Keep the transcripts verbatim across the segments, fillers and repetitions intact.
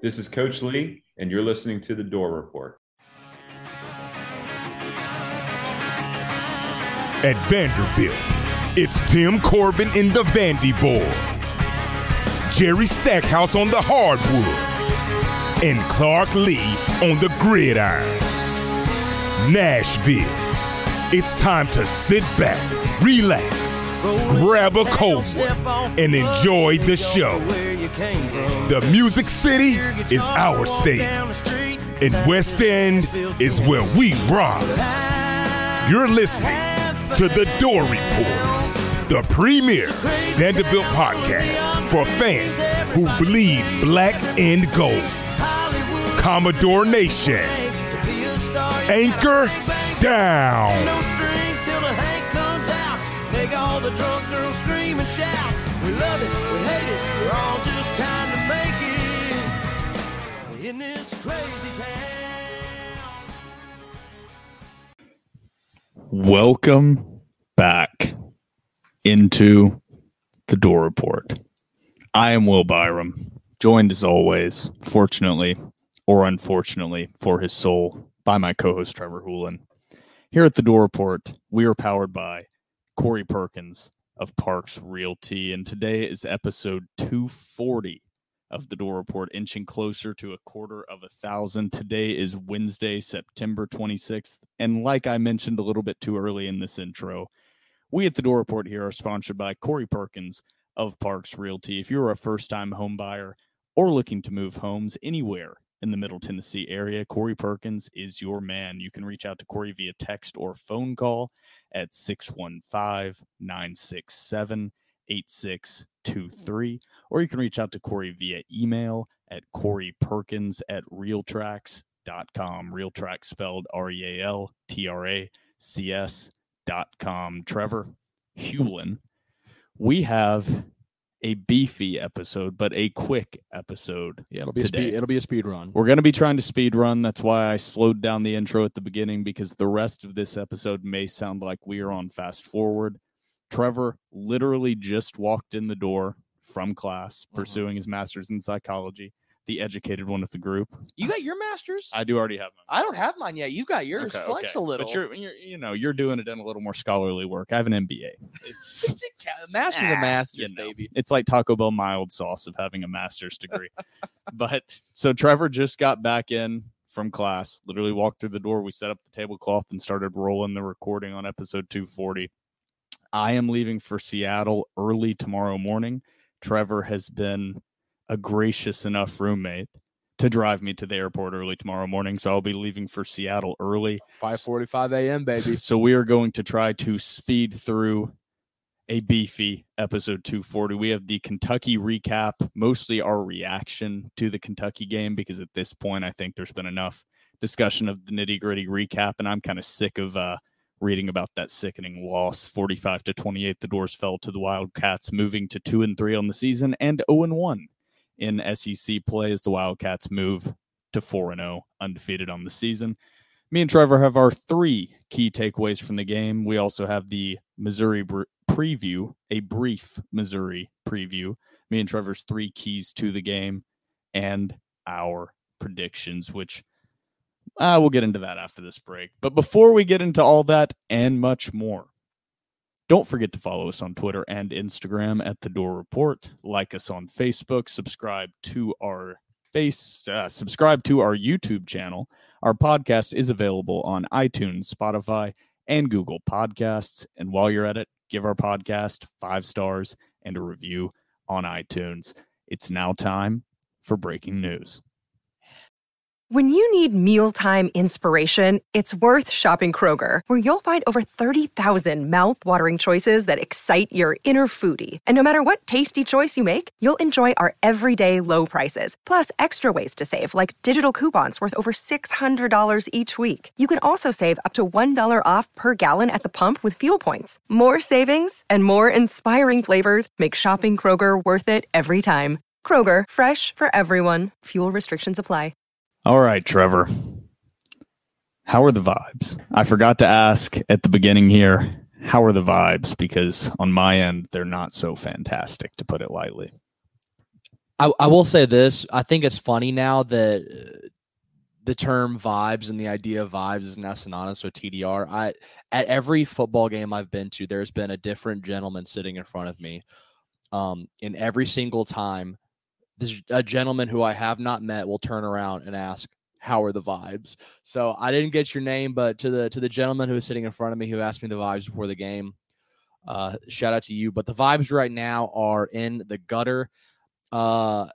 This is Coach Lee, and you're listening to The Door Report. At Vanderbilt, it's Tim Corbin and the Vandy Boys, Jerry Stackhouse on the hardwood, and Clark Lee on the gridiron. Nashville, it's time to sit back, relax, grab a cold one, and enjoy the show. The Music City is our state, and West End is where we rock. You're listening to The Door Report, the premier Vanderbilt podcast for fans who bleed black and gold. Commodore Nation, anchor down. No strings till the Hank comes out. Make all the drunk girls scream and shout. We love it, we hate it, we're all just trying to make it in this crazy town. Welcome back into The Door Report. I am Will Byram, joined as always, fortunately or unfortunately for his soul, by my co-host Trevor Hulen. Here at The Door Report, we are powered by Corey Perkins of Parks Realty, and today is episode two forty of The Door Report, inching closer to a quarter of a thousand. Today is Wednesday, September twenty-sixth, and like I mentioned a little bit too early in this intro, we at The Door Report here are sponsored by Corey Perkins of Parks Realty. If you're a first-time home buyer or looking to move homes anywhere in the Middle Tennessee area, Corey Perkins is your man. You can reach out to Corey via text or phone call at six one five, nine six seven, eight six two three, or you can reach out to Corey via email at coreyperkins at realtracs dot com. Realtracs spelled R E A L T R A C S dot com. Trevor Hulen, we have a beefy episode, but a quick episode. Yeah, it'll be today. a speed, it'll be a speed run. We're going to be trying to speed run. That's why I slowed down the intro at the beginning, because the rest of this episode may sound like we are on fast forward. Trevor literally just walked in the door from class, uh-huh. pursuing his master's in psychology, the educated one of the group. You got your master's? I do already have mine. I don't have mine yet. You got yours. Okay, Flex okay. a little. But you're, you're, you know, you're doing it in a little more scholarly work. I have an M B A. It's master's ah, a master's, you know, baby. It's like Taco Bell mild sauce of having a master's degree. But so Trevor just got back in from class, literally walked through the door. We set up the tablecloth and started rolling the recording on episode two forty. I am leaving for Seattle early tomorrow morning. Trevor has been a gracious enough roommate to drive me to the airport early tomorrow morning, so I'll be leaving for Seattle early. five forty-five a.m., baby. So we are going to try to speed through a beefy episode two forty. We have the Kentucky recap, mostly our reaction to the Kentucky game, because at this point I think there's been enough discussion of the nitty-gritty recap, and I'm kind of sick of uh, reading about that sickening loss. forty-five to twenty-eight, the doors fell to the Wildcats, moving to two and three on the season and oh and one in S E C play as the Wildcats move to four and oh, undefeated on the season. Me and Trevor have our three key takeaways from the game. We also have the Missouri br- preview, a brief Missouri preview. Me and Trevor's three keys to the game and our predictions, which uh, we'll get into that after this break. But before we get into all that and much more, don't forget to follow us on Twitter and Instagram at The Door Report. Like us on Facebook. Subscribe to our face. Uh, subscribe to our YouTube channel. Our podcast is available on iTunes, Spotify, and Google Podcasts. And while you're at it, give our podcast five stars and a review on iTunes. It's now time for breaking news. When you need mealtime inspiration, it's worth shopping Kroger, where you'll find over thirty thousand mouth-watering choices that excite your inner foodie. And no matter what tasty choice you make, you'll enjoy our everyday low prices, plus extra ways to save, like digital coupons worth over six hundred dollars each week. You can also save up to one dollar off per gallon at the pump with fuel points. More savings and more inspiring flavors make shopping Kroger worth it every time. Kroger, fresh for everyone. Fuel restrictions apply. All right, Trevor. How are the vibes? I forgot to ask at the beginning here, how are the vibes? Because on my end, they're not so fantastic, to put it lightly. I, I will say this. I think it's funny now that uh, the term vibes and the idea of vibes is now synonymous with T D R. I at every football game I've been to, there's been a different gentleman sitting in front of me. Um, in every single time, this a gentleman who I have not met will turn around and ask, "How are the vibes?" So I didn't get your name, but to the to the gentleman who was sitting in front of me who asked me the vibes before the game, uh, shout out to you. But the vibes right now are in the gutter. Uh,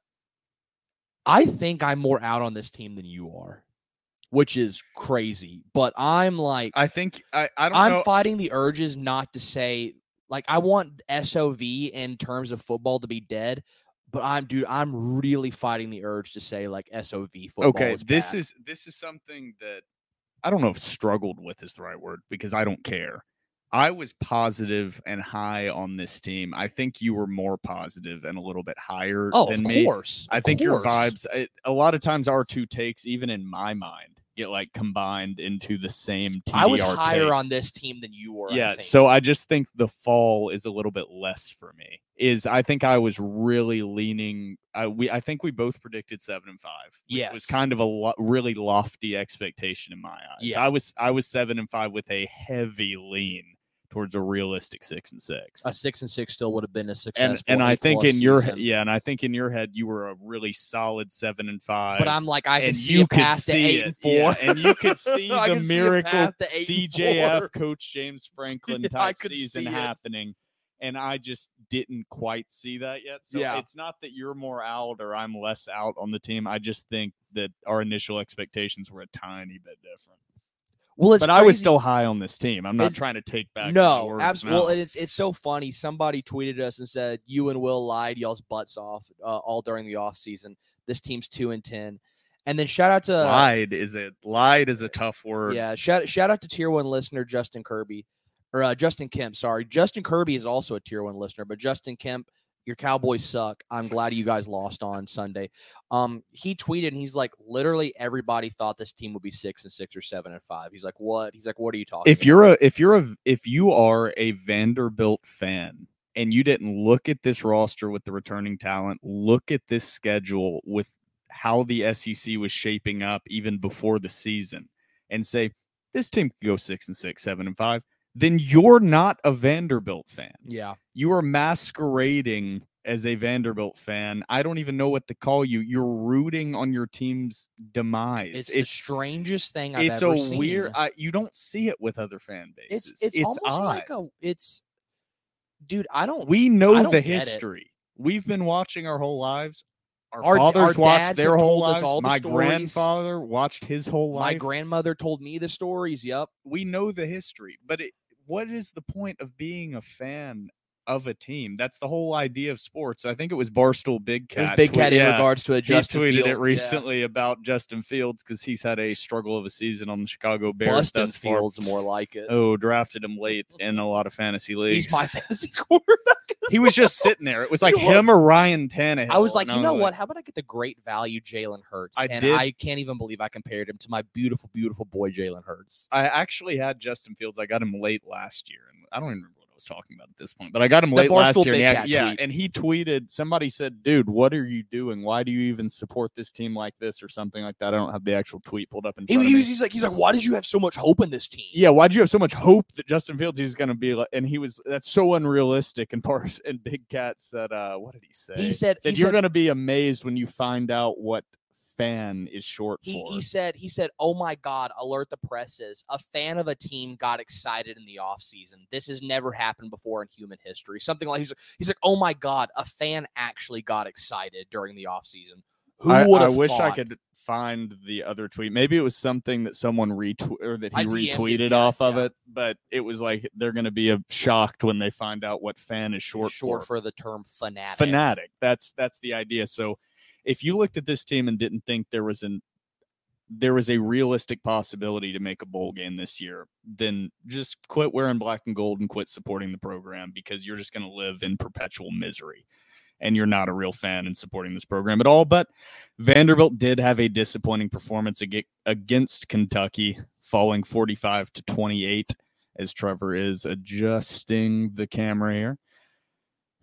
I think I'm more out on this team than you are, which is crazy. But I'm like, I think I, I don't I'm know. fighting the urges not to say, like, I want S O V in terms of football to be dead. But I'm, dude, I'm really fighting the urge to say, like, S O V football. Okay, is this back. is this is something that I don't know if struggled with is the right word because I don't care. I was positive and high on this team. I think you were more positive and a little bit higher Oh, than of me. course. I of think your course. vibes, it, a lot of times our two takes, even in my mind, get like combined into the same T D R I was higher take. on this team than you were. I Yeah, think. so I just think the fall is a little bit less for me. Is I think I was really leaning. I we I think we both predicted seven and five. Which Yes. was kind of a lo- really lofty expectation in my eyes. Yeah. I was I was seven and five with a heavy lean towards a realistic six and six. a six and six still would have been a successful. And and I think A-plus in your season. he- yeah, and I think in your head you were a really solid seven and five. But I'm like, I can and see you a could path to see eight it, and four. yeah, and you could see I the can see a miracle path to eight and C J F four. Coach James Franklin Yeah, I type could season see it. happening, and I just didn't quite see that yet. So Yeah. it's not that you're more out or I'm less out on the team. I just think that our initial expectations were a tiny bit different. Well, it's But I was crazy. still high on this team. I'm not It's- trying to take back. my No, words, absolutely. Well, no. and it's it's so funny. Somebody tweeted us and said, "You and Will lied y'all's butts off uh, all during the off season. This team's two and ten." And then shout out to lied is it lied is a tough word. yeah, shout shout out to tier one listener Justin Kirby or uh, Justin Kemp. Sorry, Justin Kirby is also a tier one listener, but Justin Kemp, your Cowboys suck. I'm glad you guys lost on Sunday. Um, he tweeted and he's like, literally everybody thought this team would be six and six or seven and five. He's like, what? He's like, what are you talking? If you're a if you're a if you are a Vanderbilt fan and you didn't look at this roster with the returning talent, look at this schedule with how the S E C was shaping up even before the season, and say this team could go six and six, seven and five, then you're not a Vanderbilt fan. Yeah. You are masquerading as a Vanderbilt fan. I don't even know what to call you. You're rooting on your team's demise. It's, the strangest thing I've it's ever a seen. weird. I, you don't see it with other fan bases. It's it's, almost odd. like a it's, dude. I don't. We know I don't the get it. history. We've been watching our whole lives. Our, Our- fathers our watched dads their have whole told us lives. all the My stories. grandfather watched his whole My life. grandmother told me the stories. Yep. We know the history, but it, what is the point of being a fan of a team? That's the whole idea of sports. I think it was Barstool Big It was Cat. Big tweet- Cat in yeah. regards to a He Justin tweeted Fields, it yeah. recently about Justin Fields because he's had a struggle of a season on the Chicago Bears Bustin' thus far. Fields, more like it. Oh, drafted him late in a lot of fantasy leagues. He's my fantasy quarterback. He was just sitting there. It was like He was. him or Ryan Tannehill. I was like, and you know was what? like, How about I get the great value Jalen Hurts? I and did- I can't even believe I compared him to my beautiful, beautiful boy Jalen Hurts. I actually had Justin Fields. I got him late last year, and I don't even remember what I was talking about at this point. But I got him The late last Barstool year. And Big he Cat had- yeah, tweet. and he tweeted. Somebody said, "Dude, what are you doing? Why do you even support this team like this, or something like that?" I don't have the actual tweet pulled up in He, front he of was, me. he's like, he's like, why did you have so much hope in this team? Yeah, why'd you have so much hope that Justin Fields is going to be like? And he was. That's so unrealistic. And Bars and Big Cat said, uh, "What did he say?" He said, that he you're said, going to be amazed when you find out what fan is short he, for. he said, he said, oh my God, alert the presses. A fan of a team got excited in the offseason. This has never happened before in human history. Something like he's like, he's like, oh my God, a fan actually got excited during the offseason. Who I, would I have wish I thought? could find the other tweet. Maybe it was something that someone retweeted or that he I D M'd it, retweeted yeah, off of yeah. it, but it was like they're going to be uh, shocked when they find out what fan is short, short for. for the term fanatic. Fanatic. That's that's the idea. So if you looked at this team and didn't think there was an there was a realistic possibility to make a bowl game this year, then just quit wearing black and gold and quit supporting the program because you're just going to live in perpetual misery. And you're not a real fan in supporting this program at all. But Vanderbilt did have a disappointing performance ag- against Kentucky, falling forty-five to twenty-eight, as Trevor is adjusting the camera here.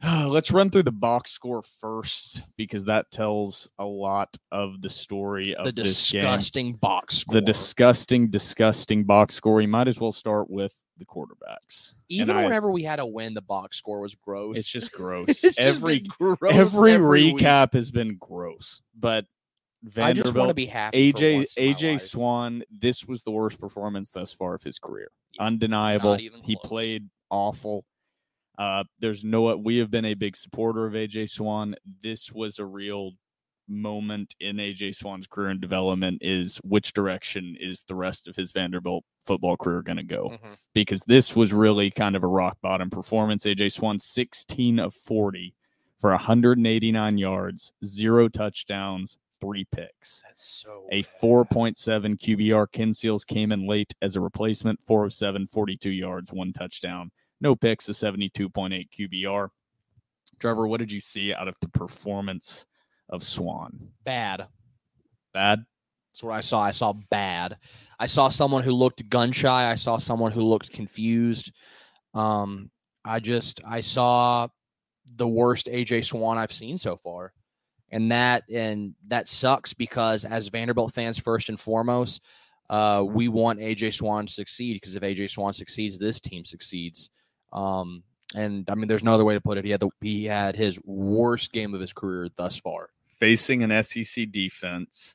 Let's run through the box score first because that tells a lot of the story of The this game. disgusting box score. The disgusting, disgusting box score. You might as well start with the quarterbacks. Even And I- whenever we had a win, the box score was gross. It's just gross. It's just every been gross every, every week. recap has been gross. But I just want to Vanderbilt, be happy. for AJ once in my AJ life. Swan, this was the worst performance thus far of his career. Yeah, Undeniable. not even He close. played awful. Uh, there's no. We have been a big supporter of A J Swan. This was a real moment in A J Swan's career and development. Is which direction is the rest of his Vanderbilt football career going to go? Mhm. Because this was really kind of a rock bottom performance. A J Swan, sixteen of forty for one hundred eighty-nine yards, zero touchdowns, three picks. That's so A bad. four point seven Q B R. Ken Seals came in late as a replacement, four of seven, forty-two yards, one touchdown. No picks, a seventy-two point eight Q B R. Trevor, what did you see out of the performance of Swan? bad. Bad? That's what I saw. I saw bad. I saw someone who looked gun shy. I saw someone who looked confused. Um, I just I saw the worst A J Swan I've seen so far. And that and that sucks because as Vanderbilt fans, first and foremost, uh, we want A J Swan to succeed because if A J Swan succeeds, this team succeeds. Um, and I mean, there's no other way to put it. He had the, he had his worst game of his career thus far. Facing an S E C defense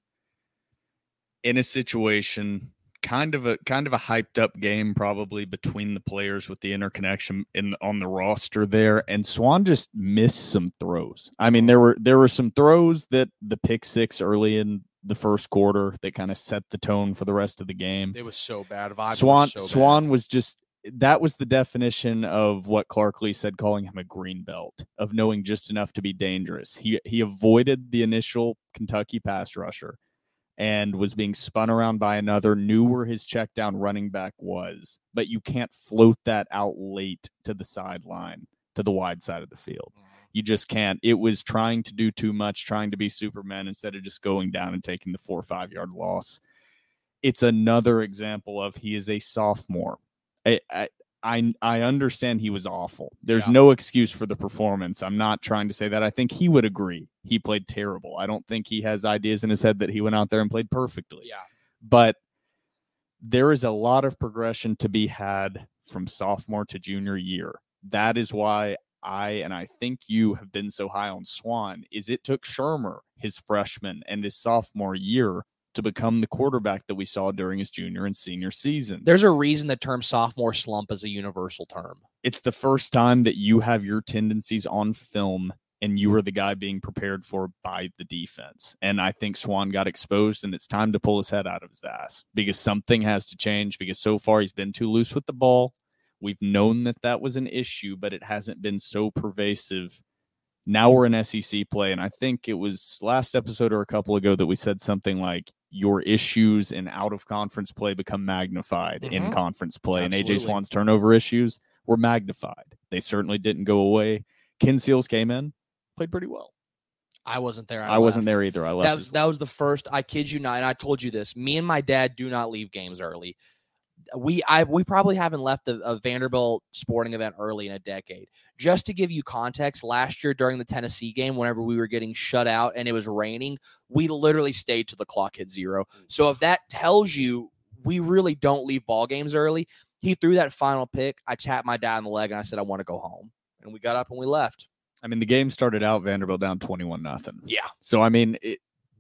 in a situation, kind of a kind of a hyped up game, probably between the players with the interconnection in on the roster there, and Swan just missed some throws. I mean, there were there were some throws that the pick six early in the first quarter that kind of set the tone for the rest of the game. It was so bad. Vibes Swan were so bad. Swan was just that was the definition of what Clark Lee said, calling him a green belt, of knowing just enough to be dangerous. He he avoided the initial Kentucky pass rusher and was being spun around by another, knew where his check down running back was, but you can't float that out late to the sideline, to the wide side of the field. You just can't. It was trying to do too much, trying to be Superman instead of just going down and taking the four or five yard loss. It's another example of he is a sophomore. I I I, I understand he was awful. There's Yeah. no excuse for the performance. I'm not trying to say that. I think he would agree. He played terrible. I don't think he has ideas in his head that he went out there and played perfectly. Yeah. But there is a lot of progression to be had from sophomore to junior year. That is why I, and I think you have been so high on Swan, is it took Shermer, his freshman and his sophomore year, to become the quarterback that we saw during his junior and senior seasons. There's a reason the term sophomore slump is a universal term. It's the first time that you have your tendencies on film and you are the guy being prepared for by the defense. And I think Swan got exposed, and it's time to pull his head out of his ass because something has to change, because so far he's been too loose with the ball. We've known that that was an issue, but it hasn't been so pervasive. Now we're in S E C play, and I think it was last episode or a couple ago that we said something like your issues in out-of-conference play become magnified Mhm. in conference play, and A J Absolutely. Swan's turnover issues were magnified. They certainly didn't go away. Ken Seals came in, played pretty well. I wasn't there. I, wasn't left. there either. I left. That as was well. that was the first. I kid you not, and I told you this. Me and my dad do not leave games early. We I we probably haven't left a, a Vanderbilt sporting event early in a decade. Just to give you context, last year during the Tennessee game, whenever we were getting shut out and it was raining, we literally stayed till the clock hit zero. So if that tells you we really don't leave ball games early, he threw that final pick. I tapped my dad on the leg and I said, I want to go home. And we got up and we left. I mean, the game started out Vanderbilt down twenty-one nothing. Yeah. So I mean, it,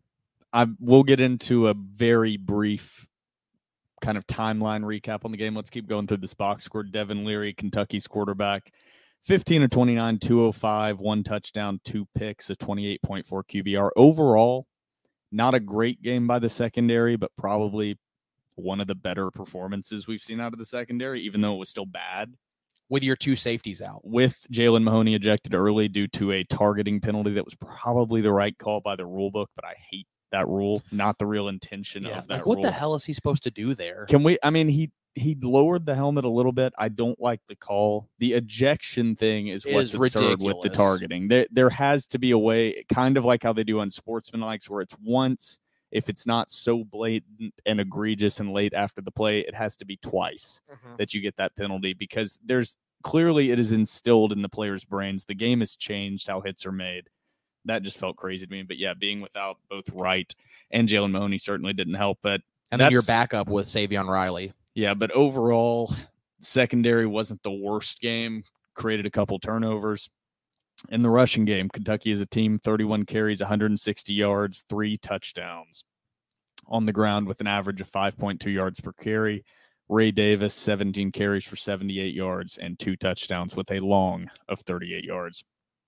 I we'll get into a very brief kind of timeline recap on the game. Let's keep going through this box score. Devin Leary, Kentucky's quarterback, fifteen of twenty-nine, two oh five, one touchdown, two picks, a twenty-eight point four Q B R. Overall, not a great game by the secondary, but probably one of the better performances we've seen out of the secondary, even though it was still bad. With your two safeties out. With Jalen Mahoney ejected early due to a targeting penalty that was probably the right call by the rule book, but I hate that rule, not the real intention Yeah. of that Like, what rule. the hell is he supposed to do there? Can we, I mean, he he lowered the helmet a little bit. I don't like the call. The ejection thing is what's Is absurd with the ridiculous. targeting. There, there has to be a way, kind of like how they do on sportsmanlikes, where it's once. If it's not so blatant and egregious and late after the play, it has to be twice that you get that penalty, because there's clearly it is instilled in the players' brains. The game has changed how hits are made. That just felt crazy to me. But yeah, being without both Wright and Jalen Mahoney certainly didn't help. But And then your backup with Savion Riley. Yeah, but overall, secondary wasn't the worst game. Created a couple turnovers. In the rushing game, Kentucky as a team, thirty-one carries, one hundred sixty yards, three touchdowns. On the ground with an average of five point two yards per carry. Ray Davis, seventeen carries for seventy-eight yards and two touchdowns with a long of thirty-eight yards.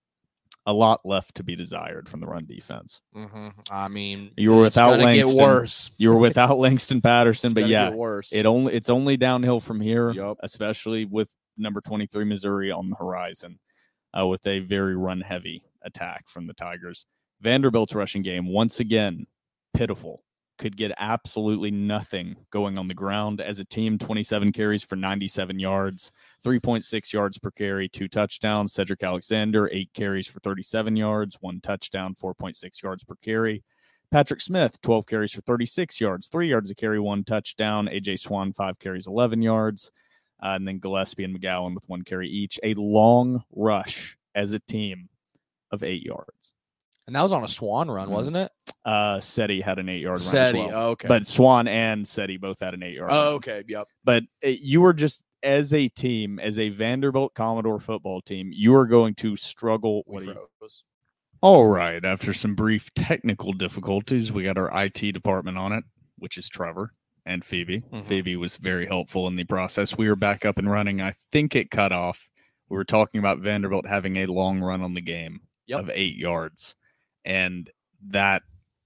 A lot left to be desired from the run defense. Mm-hmm. I mean, you were without Langston. Get worse. You were without Langston Patterson, but yeah, get worse. it only it's only downhill from here, Yep. especially with number twenty-three Missouri on the horizon, uh, with a very run-heavy attack from the Tigers. Vanderbilt's rushing game once again pitiful. Could get absolutely nothing going on the ground as a team. twenty-seven carries for ninety-seven yards, three point six yards per carry, two touchdowns. Cedric Alexander, eight carries for thirty-seven yards, one touchdown, four point six yards per carry. Patrick Smith, twelve carries for thirty-six yards, three yards a carry, one touchdown. A J Swan, five carries, eleven yards. Uh, and then Gillespie and McGowan with one carry each. A long rush as a team of eight yards. And that was on a Swan run, Mm-hmm. wasn't it? Uh, Seti had an eight-yard run Seti, as well. oh, okay. But Swan and Seti both had an eight-yard Oh, run. okay, yep. But uh, you were just, as a team, as a Vanderbilt Commodore football team, you are going to struggle. We What do you- froze. All right. After some brief technical difficulties, we got our I T department on it, which is Trevor and Phoebe. Mhm. Phoebe was very helpful in the process. We are back up and running. I think it cut off. We were talking about Vanderbilt having a long run on the game Yep. of eight yards. And that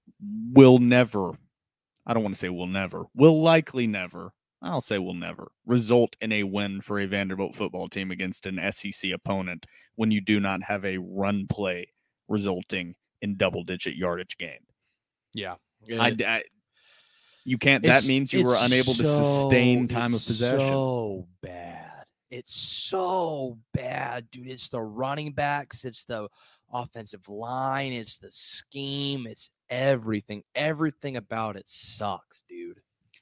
will never, I don't want to say will never, will likely never, I'll say will never result in a win for a Vanderbilt football team against an S E C opponent when you do not have a run play resulting in double-digit yardage gain. Yeah. I, I, you can't, that It's- means you were it's unable to so- sustain time of it's possession. So bad. It's so bad, dude. It's the running backs. It's the offensive line. It's the scheme. It's everything. Everything about it sucks, dude.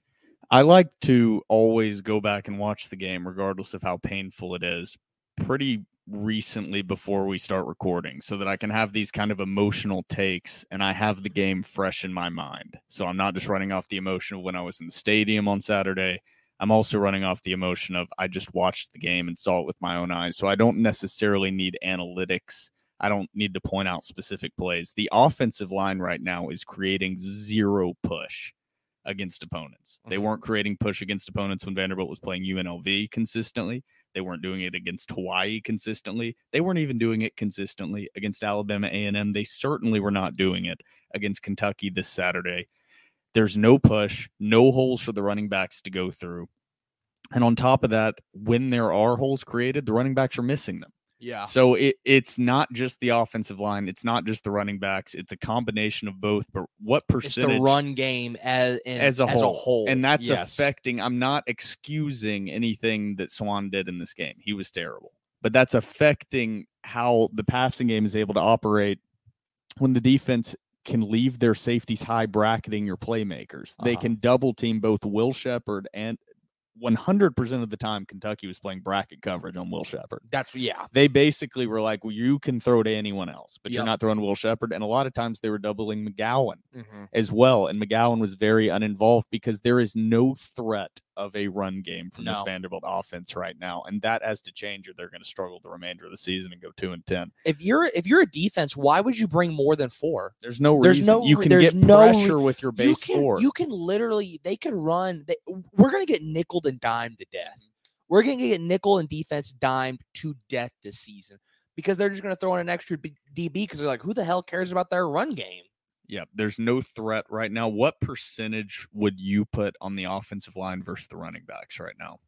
I like to always go back and watch the game, regardless of how painful it is, pretty recently before we start recording, so that I can have these kind of emotional takes and I have the game fresh in my mind. So I'm not just running off the emotion of when I was in the stadium on Saturday. I'm also running off the emotion of I just watched the game and saw it with my own eyes. So I don't necessarily need analytics. I don't need to point out specific plays. The offensive line right now is creating zero push against opponents. They Mhm. weren't creating push against opponents when Vanderbilt was playing U N L V consistently. They weren't doing it against Hawaii consistently. They weren't even doing it consistently against Alabama A and M. They certainly were not doing it against Kentucky this Saturday. There's no push, no holes for the running backs to go through. And on top of that, when there are holes created, the running backs are missing them. Yeah. So it, it's not just the offensive line. It's not just the running backs. It's a combination of both. But what It's percentage the run game as in, as, a, whole. And that's yes. affecting, I'm not excusing anything that Swan did in this game. He was terrible. But that's affecting how the passing game is able to operate when the defense can leave their safeties high, bracketing your playmakers. They Uh-huh. can double team both Will Shepherd and one hundred percent of the time Kentucky was playing bracket coverage on Will Shepherd. That's yeah. They basically were like, well, you can throw to anyone else, but you're Yep. not throwing Will Shepherd. And a lot of times they were doubling McGowan Mm-hmm. as well. And McGowan was very uninvolved because there is no threat of a run game from this No. Vanderbilt offense right now. And that has to change or they're going to struggle the remainder of the season and go two and ten. If you're if you're a defense, why would you bring more than four? There's no There's reason. no you re- can there's get no re- pressure with your base you can, four. You can literally they could run. They, we're gonna get nickeled and dimed to death. We're gonna get nickel and defense dimed to death this season because they're just gonna throw in an extra B- D B because they're like, who the hell cares about their run game? Yeah, there's no threat right now. What percentage would you put on the offensive line versus the running backs right now?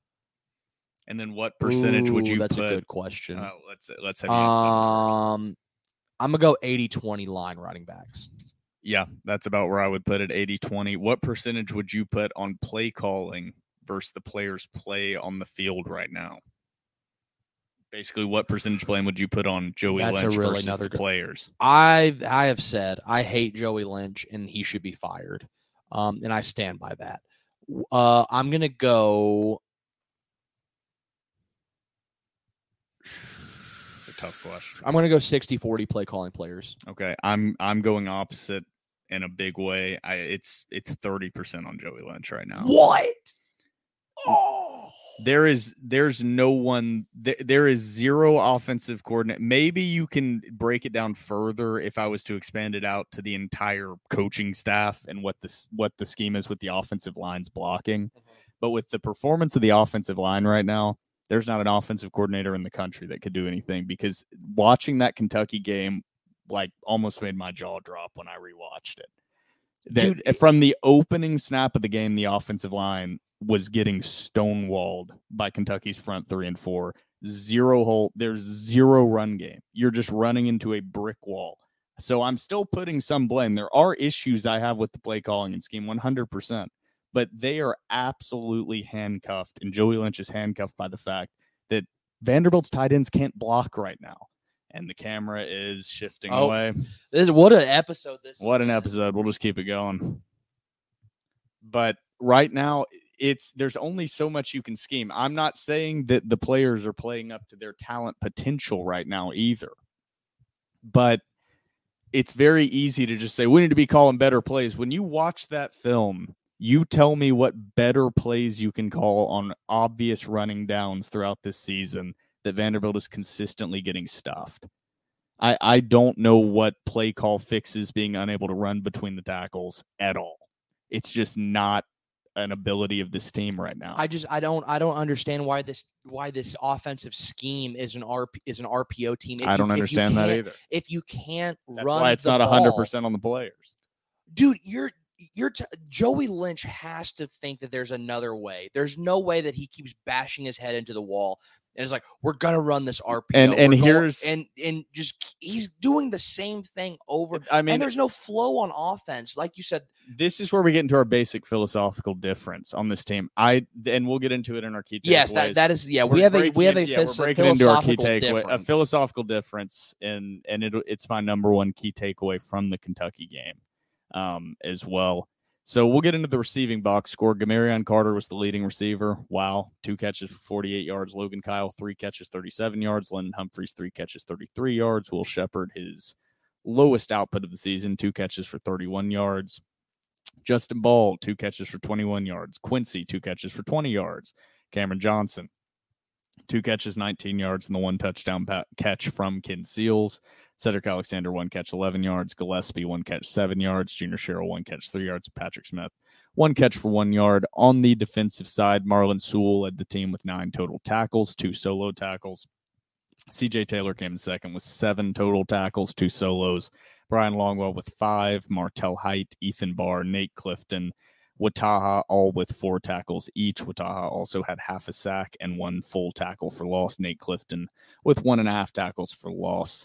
And then what percentage would Ooh, you that's put? a good question. Uh, let's let's have you answer that first. Um, I'm gonna go eighty twenty line running backs. Yeah, that's about where I would put it, eighty twenty. What percentage would you put on play calling versus the players' play on the field right now? Basically, what percentage blame would you put on Joey That's a Lynch really versus another the good- players? I I have said I hate Joey Lynch and he should be fired, um, and I stand by that. Uh, I'm gonna go. It's a tough question. I'm going to go sixty forty play calling players. Okay, I'm I'm going opposite in a big way. I it's it's thirty percent on Joey Lynch right now. What? Oh. There is there's no one th- there is zero offensive coordinate. Maybe you can break it down further if I was to expand it out to the entire coaching staff and what this what the scheme is with the offensive lines blocking. Mm-hmm. But with the performance of the offensive line right now, there's not an offensive coordinator in the country that could do anything, because watching that Kentucky game like almost made my jaw drop when I rewatched it. That, Dude, from the opening snap of the game, the offensive line was getting stonewalled by Kentucky's front three and four. Zero hole. There's zero run game. You're just running into a brick wall. So I'm still putting some blame. There are issues I have with the play calling and scheme, one hundred percent. But they are absolutely handcuffed, and Joey Lynch is handcuffed by the fact that Vanderbilt's tight ends can't block right now. And the camera is shifting oh, away. This is, what an episode this is. What an episode. We'll just keep it going. But right now, it's there's only so much you can scheme. I'm not saying that the players are playing up to their talent potential right now either. But it's very easy to just say, we need to be calling better plays. When you watch that film, you tell me what better plays you can call on obvious running downs throughout this season that Vanderbilt is consistently getting stuffed. I, I don't know what play call fixes being unable to run between the tackles at all. It's just not an ability of this team right now. I just I don't I don't understand why this why this offensive scheme is an R P, is an R P O team. If I don't you, understand that either. If you can't That's run, why it's the not ball, one hundred percent on the players. Dude, you're You're t- Joey Lynch has to think that there's another way. There's no way that he keeps bashing his head into the wall and it's like, we're gonna run this R P O. And and We're here's going, and and just he's doing the same thing over. I mean, and there's no flow on offense, like you said. This is where we get into our basic philosophical difference on this team. I and we'll get into it in our key takeaways. Yes, that that is yeah. We're we have a breaking we have a in, yeah, phys- we're breaking into our key takeaway, difference. a philosophical difference, and and it, it's my number one key takeaway from the Kentucky game, um, as well. So we'll get into the receiving box score. Gamarion Carter was the leading receiver. Wow. Two catches for forty-eight yards. Logan Kyle, three catches, thirty-seven yards. Lennon Humphreys, three catches, thirty-three yards. Will Shepard, his lowest output of the season, two catches for thirty-one yards. Justin Ball, two catches for twenty-one yards. Quincy, two catches for twenty yards. Cameron Johnson, two catches, nineteen yards, and the one touchdown pa- catch from Ken Seals. Cedric Alexander, one catch, eleven yards. Gillespie, one catch, seven yards. Junior Sherrill, one catch, three yards. Patrick Smith, one catch for one yard. On the defensive side, Marlon Sewell led the team with nine total tackles, two solo tackles. C J Taylor came in second with seven total tackles, two solos. Brian Longwell with five. Martell Height, Ethan Barr, Nate Clifton, Wataha, all with four tackles each. Wataha also had half a sack and one full tackle for loss. Nate Clifton with one and a half tackles for loss.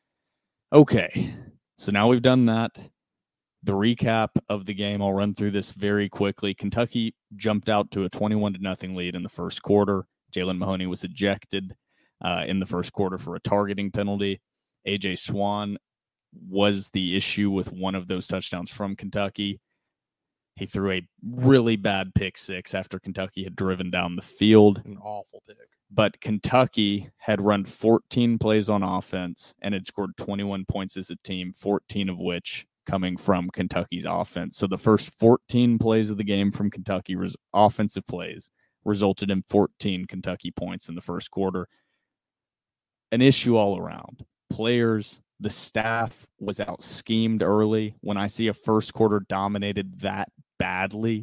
Okay, so now we've done that. The recap of the game, I'll run through this very quickly. Kentucky jumped out to a twenty-one to nothing lead in the first quarter. Jalen Mahoney was ejected uh, in the first quarter for a targeting penalty. A J Swan was the issue with one of those touchdowns from Kentucky. He threw a really bad pick six after Kentucky had driven down the field. An awful pick. But Kentucky had run fourteen plays on offense and had scored twenty-one points as a team, fourteen of which coming from Kentucky's offense. So the first fourteen plays of the game from Kentucky, res- offensive plays, resulted in fourteen Kentucky points in the first quarter. An issue all around. Players, the staff was out schemed early. When I see a first quarter dominated that badly,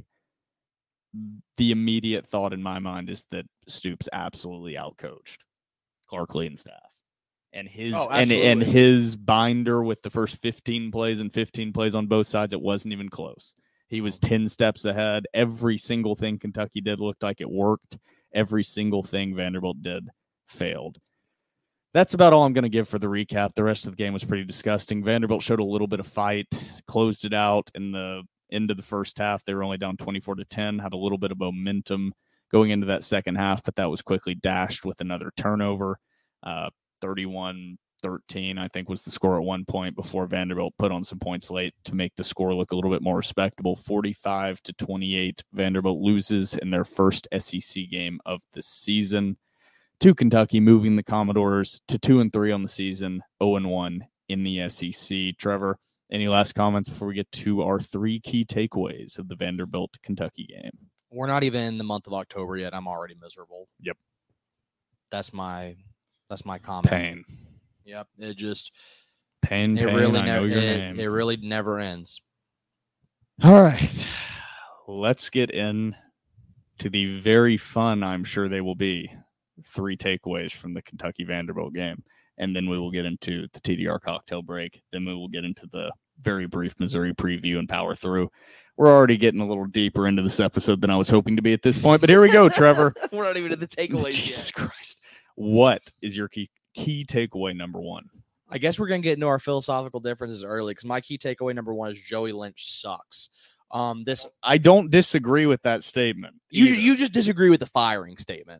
the immediate thought in my mind is that Stoops absolutely outcoached Clark Lee and staff. And his oh, and, and his binder with the first fifteen plays and fifteen plays on both sides, it wasn't even close. He was ten steps ahead. Every single thing Kentucky did looked like it worked. Every single thing Vanderbilt did failed. That's about all I'm going to give for the recap. The rest of the game was pretty disgusting. Vanderbilt showed a little bit of fight, closed it out in the end of the first half. They were only down twenty-four to ten, had a little bit of momentum going into that second half, but that was quickly dashed with another turnover. Uh, thirty-one thirteen, I think, was the score at one point before Vanderbilt put on some points late to make the score look a little bit more respectable. forty-five to twenty-eight, Vanderbilt loses in their first S E C game of the season. to Kentucky, moving the Commodores to two and three on the season, zero and one in the S E C. Trevor, any last comments before we get to our three key takeaways of the Vanderbilt Kentucky game? We're not even in the month of October yet. I'm already miserable. Yep. That's my that's my comment. Pain. Yep. It just Pain, it pain, really I know never your it, name. it really never ends. All right. Let's get in to the very fun, I'm sure they will be, three takeaways from the Kentucky Vanderbilt game. And then we will get into the T D R cocktail break. Then we will get into the very brief Missouri preview and power through. We're already getting a little deeper into this episode than I was hoping to be at this point. But here we go, Trevor. We're not even at the takeaways Jesus yet. Christ. What is your key, key takeaway number one? I guess we're going to get into our philosophical differences early because my key takeaway number one is Joey Lynch sucks. Um, this I don't disagree with that statement. you either. you just disagree with the firing statement.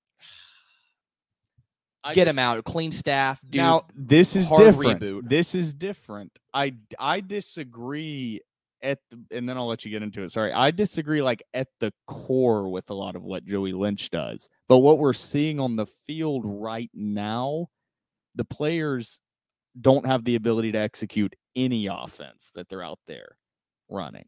I Get just- him out, clean staff. Dude. Now, this is hard different. reboot. This is different. I, I disagree at the, and then I'll let you get into it. Sorry. I disagree like at the core with a lot of what Joey Lynch does. But what we're seeing on the field right now, the players don't have the ability to execute any offense that they're out there running.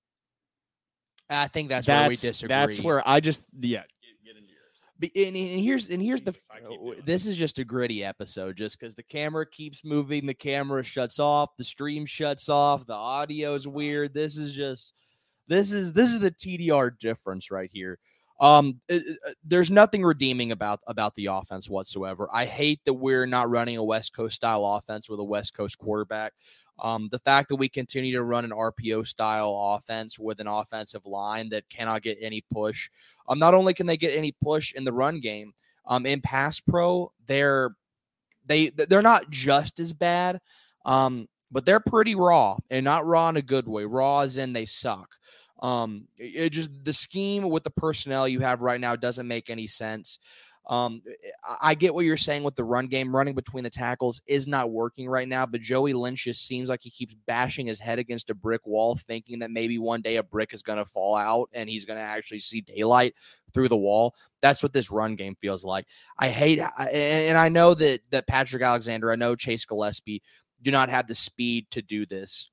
I think that's, where we That's disagree. that's where I just yeah. Get, get into yours. Be- And, and here's and here's the. Jesus, I keep doing This is just a gritty episode, just because the camera keeps moving, the camera shuts off, the stream shuts off, the audio is weird. This is just, this is this is the T D R difference right here. Um, it- it- there's nothing redeeming about about the offense whatsoever. I hate that we're not running a West Coast style offense with a West Coast quarterback. Um, the fact that we continue to run an R P O style offense with an offensive line that cannot get any push. Um, not only can they get any push in the run game, um, in pass pro, they're they they're not just as bad, um, but they're pretty raw, and not raw in a good way. Raw as in they suck. Um, it, it just the scheme with the personnel you have right now doesn't make any sense. Um, I get what you're saying with the run game. Running between the tackles is not working right now, but Joey Lynch just seems like he keeps bashing his head against a brick wall, thinking that maybe one day a brick is going to fall out and he's going to actually see daylight through the wall. That's what this run game feels like. I hate, and I know that that Patrick Alexander, I know Chase Gillespie do not have the speed to do this.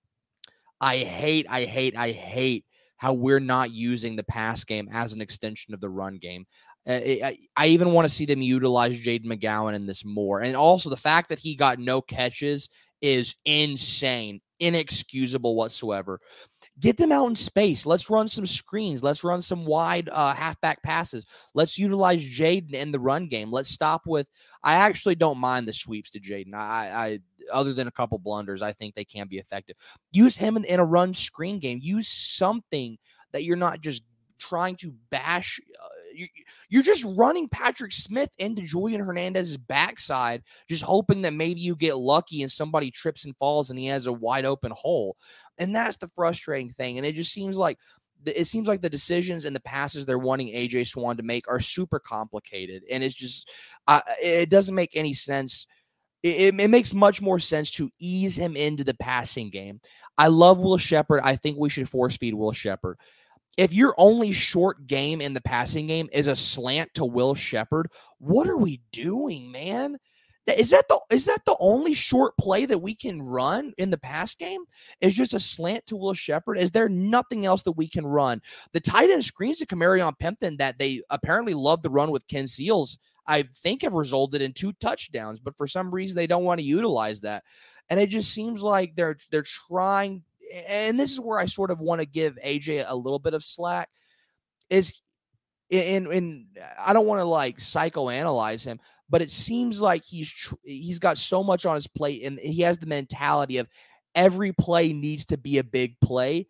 I hate, I hate, I hate how we're not using the pass game as an extension of the run game. Uh, I, I even want to see them utilize Jaden McGowan in this more. And also the fact that he got no catches is insane, inexcusable whatsoever. Get them out in space. Let's run some screens. Let's run some wide uh, halfback passes. Let's utilize Jaden in the run game. Let's stop with – I actually don't mind the sweeps to Jaden. I, I other than a couple blunders, I think they can be effective. Use him in, in a run screen game. Use something that you're not just trying to bash uh, – You, you're just running Patrick Smith into Julian Hernandez's backside, just hoping that maybe you get lucky and somebody trips and falls and he has a wide open hole. And that's the frustrating thing. And it just seems like it seems like the decisions and the passes they're wanting A J Swan to make are super complicated. And it's just, uh, it doesn't make any sense. It, it makes much more sense to ease him into the passing game. I love Will Sheppard. I think we should force feed Will Sheppard. If your only short game in the passing game is a slant to Will Sheppard, what are we doing, man? Is that the is that the only short play that we can run in the pass game? Is just a slant to Will Sheppard? Is there nothing else that we can run? The tight end screens to Kamarion Pimpton that they apparently love to run with Ken Seals, I think have resulted in two touchdowns, but for some reason they don't want to utilize that. And it just seems like they're they're trying. And this is where I sort of want to give A J a little bit of slack is in, in I don't want to like psychoanalyze him, but it seems like he's, tr- he's got so much on his plate and he has the mentality of every play needs to be a big play.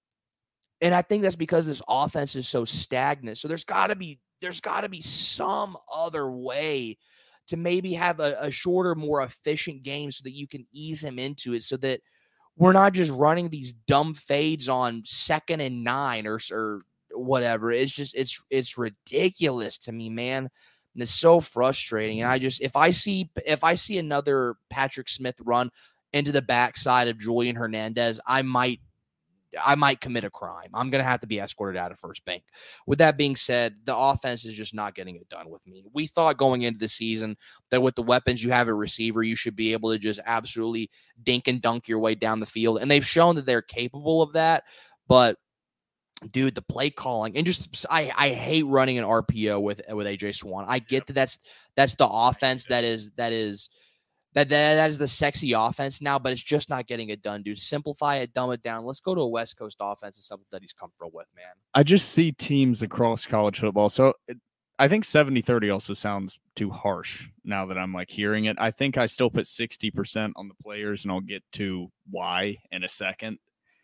And I think that's because this offense is so stagnant. So there's gotta be, there's gotta be some other way to maybe have a, a shorter, more efficient game so that you can ease him into it so that we're not just running these dumb fades on second and nine or, or whatever. It's just, it's, it's ridiculous to me, man. And it's so frustrating. And I just, if I see, if I see another Patrick Smith run into the backside of Julian Hernandez, I might I might commit a crime. I'm going to have to be escorted out of First Bank. With that being said, the offense is just not getting it done with me. We thought going into the season that with the weapons you have at receiver, you should be able to just absolutely dink and dunk your way down the field. And they've shown that they're capable of that. But dude, the play calling and just I, I hate running an R P O with with A J Swan. I get that that's that's the offense that is that is that, that that is the sexy offense now, but it's just not getting it done, dude. Simplify it, dumb it down. Let's go to a West Coast offense and something that he's comfortable with, man. I just see teams across college football. So it, I think seventy thirty also sounds too harsh now that I'm like hearing it. I think I still put sixty percent on the players, and I'll get to why in a second.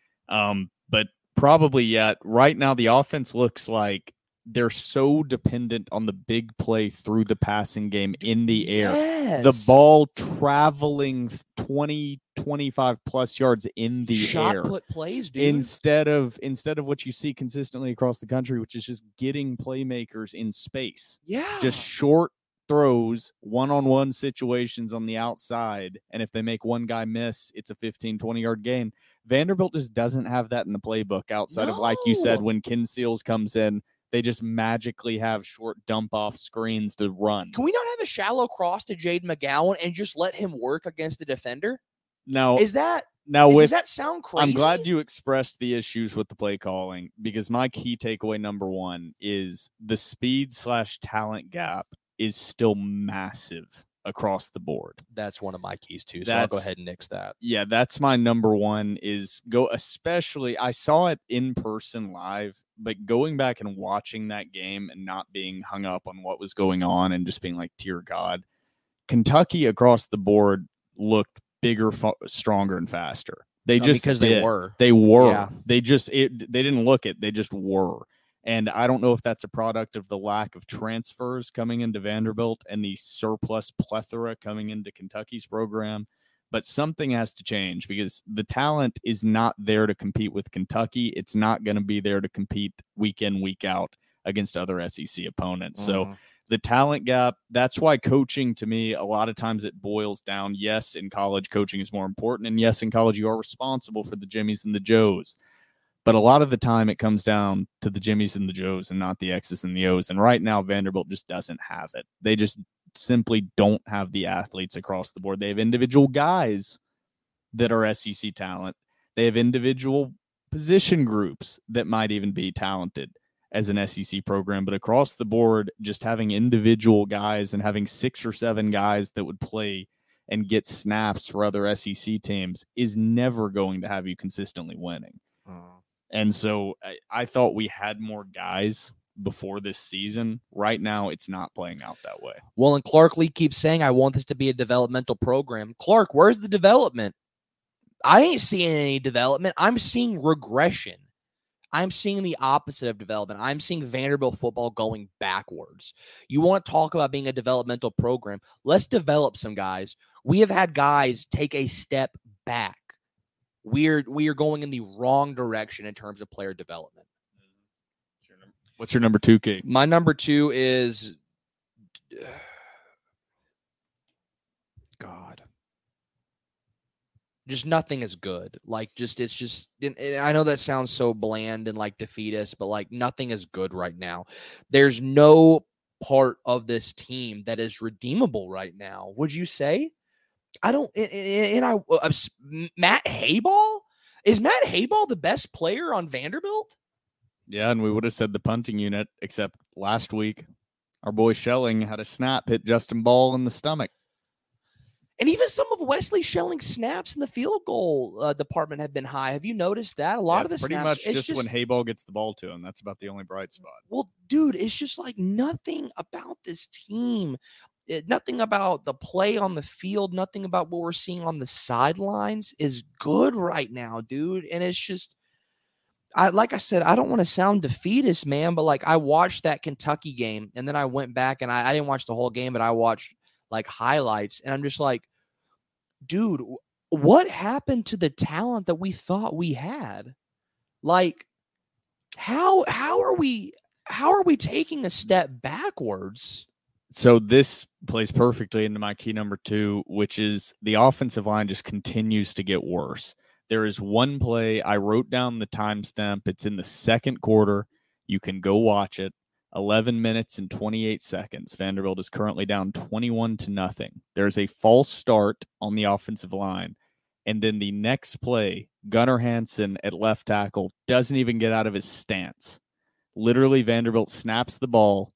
Um, but Probably yet. Right now, the offense looks like they're so dependent on the big play through the passing game in the air. Yes. The ball traveling twenty, twenty-five plus yards in the Shot air. put plays, dude. Instead of instead of what you see consistently across the country, which is just getting playmakers in space. Yeah. Just short throws, one-on-one situations on the outside, and if they make one guy miss, it's a fifteen, twenty-yard gain. Vanderbilt just doesn't have that in the playbook outside no. of, like you said, when Ken Seals comes in, they just magically have short dump-off screens to run. Can we not have a shallow cross to Jaden McGowan and just let him work against the defender? Now, Is that now does with, that sound crazy? I'm glad you expressed the issues with the play calling, because my key takeaway number one is the speed slash talent gap is still massive across the board. That's one of my keys too. So I'll go That's- ahead and nix that. Yeah, that's my number one is go, especially I saw it in person live, but going back and watching that game and not being hung up on what was going on and just being like, dear God, Kentucky across the board looked bigger, fa- stronger, and faster. They No, just because did. they were. They were. Yeah. They just it. They didn't look it. They just were. And I don't know if that's a product of the lack of transfers coming into Vanderbilt and the surplus plethora coming into Kentucky's program, but something has to change because the talent is not there to compete with Kentucky. It's not going to be there to compete week in, week out against other S E C opponents. Mm-hmm. So the talent gap, that's why coaching to me, a lot of times it boils down. Yes, in college, coaching is more important. And yes, in college, you are responsible for the Jimmies and the Joes. But a lot of the time it comes down to the Jimmies and the Joes and not the X's and the O's. And right now, Vanderbilt just doesn't have it. They just simply don't have the athletes across the board. They have individual guys that are S E C talent. They have individual position groups that might even be talented as an S E C program. But across the board, just having individual guys and having six or seven guys that would play and get snaps for other S E C teams is never going to have you consistently winning. Mm. And so I, I thought we had more guys before this season. Right now, it's not playing out that way. Well, and Clark Lee keeps saying, I want this to be a developmental program. Clark, where's the development? I ain't seeing any development. I'm seeing regression. I'm seeing the opposite of development. I'm seeing Vanderbilt football going backwards. You want to talk about being a developmental program? Let's develop some guys. We have had guys take a step back. We're, we are going in the wrong direction in terms of player development. What's your number two, King? My number two is God. Just nothing is good. Like, just, it's just, and I know that sounds so bland and like defeatist, but like nothing is good right now. There's no part of this team that is redeemable right now. Would you say? I don't, and, and I, uh, Matt Hayball? Is Matt Hayball the best player on Vanderbilt? Yeah, and we would have said the punting unit, except last week, our boy Schelling had a snap hit Justin Ball in the stomach. And even some of Wesley Schelling's snaps in the field goal uh, department have been high. Have you noticed that? A lot Yeah, of the it's pretty snaps, much it's just, when Hayball gets the ball to him. That's about the only bright spot. Well, dude, it's just like nothing about this team. It, nothing about the play on the field, nothing about what we're seeing on the sidelines is good right now, dude. And it's just, I like I said, I don't want to sound defeatist, man, but like I watched that Kentucky game and then I went back and I, I didn't watch the whole game, but I watched like highlights and I'm just like, dude, what happened to the talent that we thought we had? Like, how how are we how are we taking a step backwards? So this plays perfectly into my key number two, which is the offensive line just continues to get worse. There is one play. I wrote down the timestamp. It's in the second quarter. You can go watch it. eleven minutes and twenty-eight seconds. Vanderbilt is currently down twenty-one to nothing. There's a false start on the offensive line. And then the next play, Gunnar Hansen at left tackle doesn't even get out of his stance. Literally, Vanderbilt snaps the ball.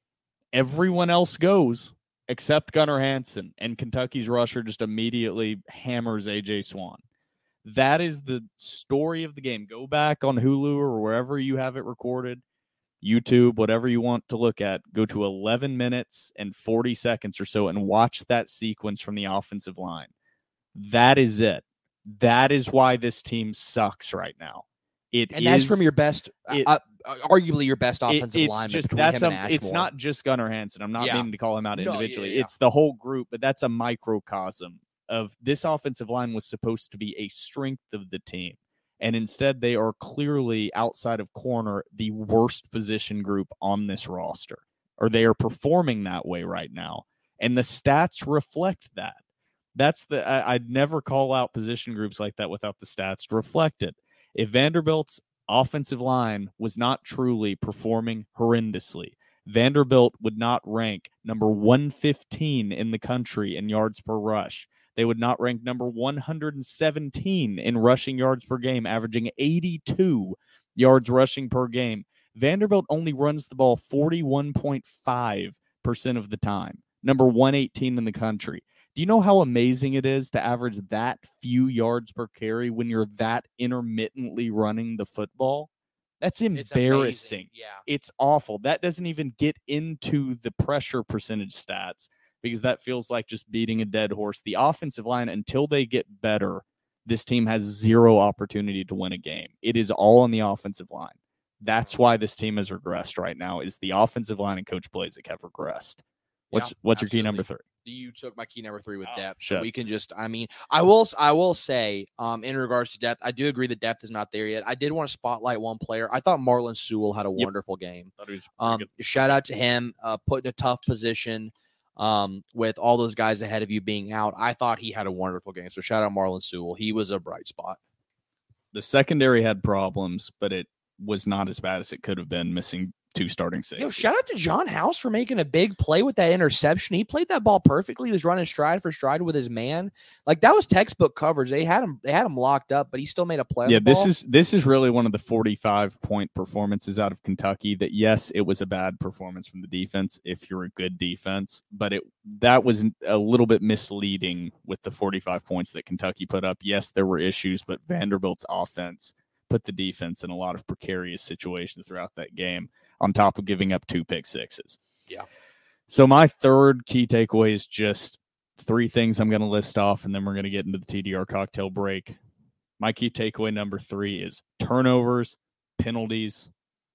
Everyone else goes except Gunnar Hansen, and Kentucky's rusher just immediately hammers A J Swan. That is the story of the game. Go back on Hulu or wherever you have it recorded, YouTube, whatever you want to look at. Go to eleven minutes and forty seconds or so and watch that sequence from the offensive line. That is it. That is why this team sucks right now. It and is, that's from your best, it, uh, uh, arguably your best offensive it, it's lineman. Just, between that's him a, and It's Ashmore. not just Gunnar Hansen. I'm not Yeah. meaning to call him out No, yeah, individually. yeah. It's the whole group, but that's a microcosm of this offensive line was supposed to be a strength of the team. And instead, they are clearly, outside of corner, the worst position group on this roster. Or they are performing that way right now. And the stats reflect that. That's the I, I'd never call out position groups like that without the stats to reflect it. If Vanderbilt's offensive line was not truly performing horrendously, Vanderbilt would not rank number one fifteen in the country in yards per rush. They would not rank number one hundred seventeen in rushing yards per game, averaging eighty-two yards rushing per game. Vanderbilt only runs the ball forty-one point five percent of the time, number one eighteen in the country. Do you know how amazing it is to average that few yards per carry when you're that intermittently running the football? That's It's embarrassing. amazing. Yeah. It's awful. That doesn't even get into the pressure percentage stats because that feels like just beating a dead horse. The offensive line, until they get better, this team has zero opportunity to win a game. It is all on the offensive line. That's why this team has regressed right now, is the offensive line and Coach Blazek have regressed. What's Yeah, what's your key absolutely. number three? You took my key number three with Oh, depth. shit. So we can just, I mean, I will, I will say, um, in regards to depth, I do agree that depth is not there yet. I did want to spotlight one player. I thought Marlon Sewell had a Yep. wonderful game. Thought he was pretty Um, good. shout out to him, uh, put in a tough position, um, with all those guys ahead of you being out. I thought he had a wonderful game. So shout out Marlon Sewell. He was a bright spot. The secondary had problems, but it was not as bad as it could have been, missing two starting safeties. Yo, shout out to John House for making a big play with that interception. He played that ball perfectly. He was running stride for stride with his man. Like, that was textbook coverage. They had him, they had him locked up, but he still made a play. on Yeah, the this ball. is this is really one of the forty-five point performances out of Kentucky that, yes, it was a bad performance from the defense if you're a good defense, but it that was a little bit misleading with the forty-five points that Kentucky put up. Yes, there were issues, but Vanderbilt's offense put the defense in a lot of precarious situations throughout that game, on top of giving up two pick sixes. Yeah. So my third key takeaway is just three things I'm going to list off, and then we're going to get into the T D R cocktail break. My key takeaway number three is turnovers, penalties,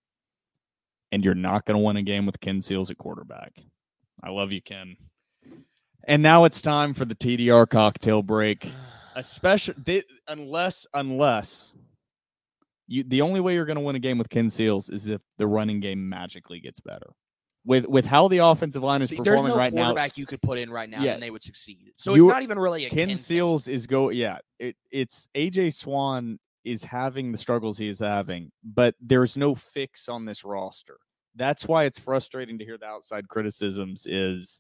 and you're not going to win a game with Ken Seals at quarterback. I love you, Ken. And now it's time for the T D R cocktail break. Especially they, unless unless you, the only way you're going to win a game with Ken Seals is if the running game magically gets better. With with how the offensive line is There's performing no right now, quarterback you could put in right now Yeah. and they would succeed. So You- it's not even really a Ken Ken Seals is go. Yeah, it, it's A J Swan is having the struggles he is having, but there's no fix on this roster. That's why it's frustrating to hear the outside criticisms. Is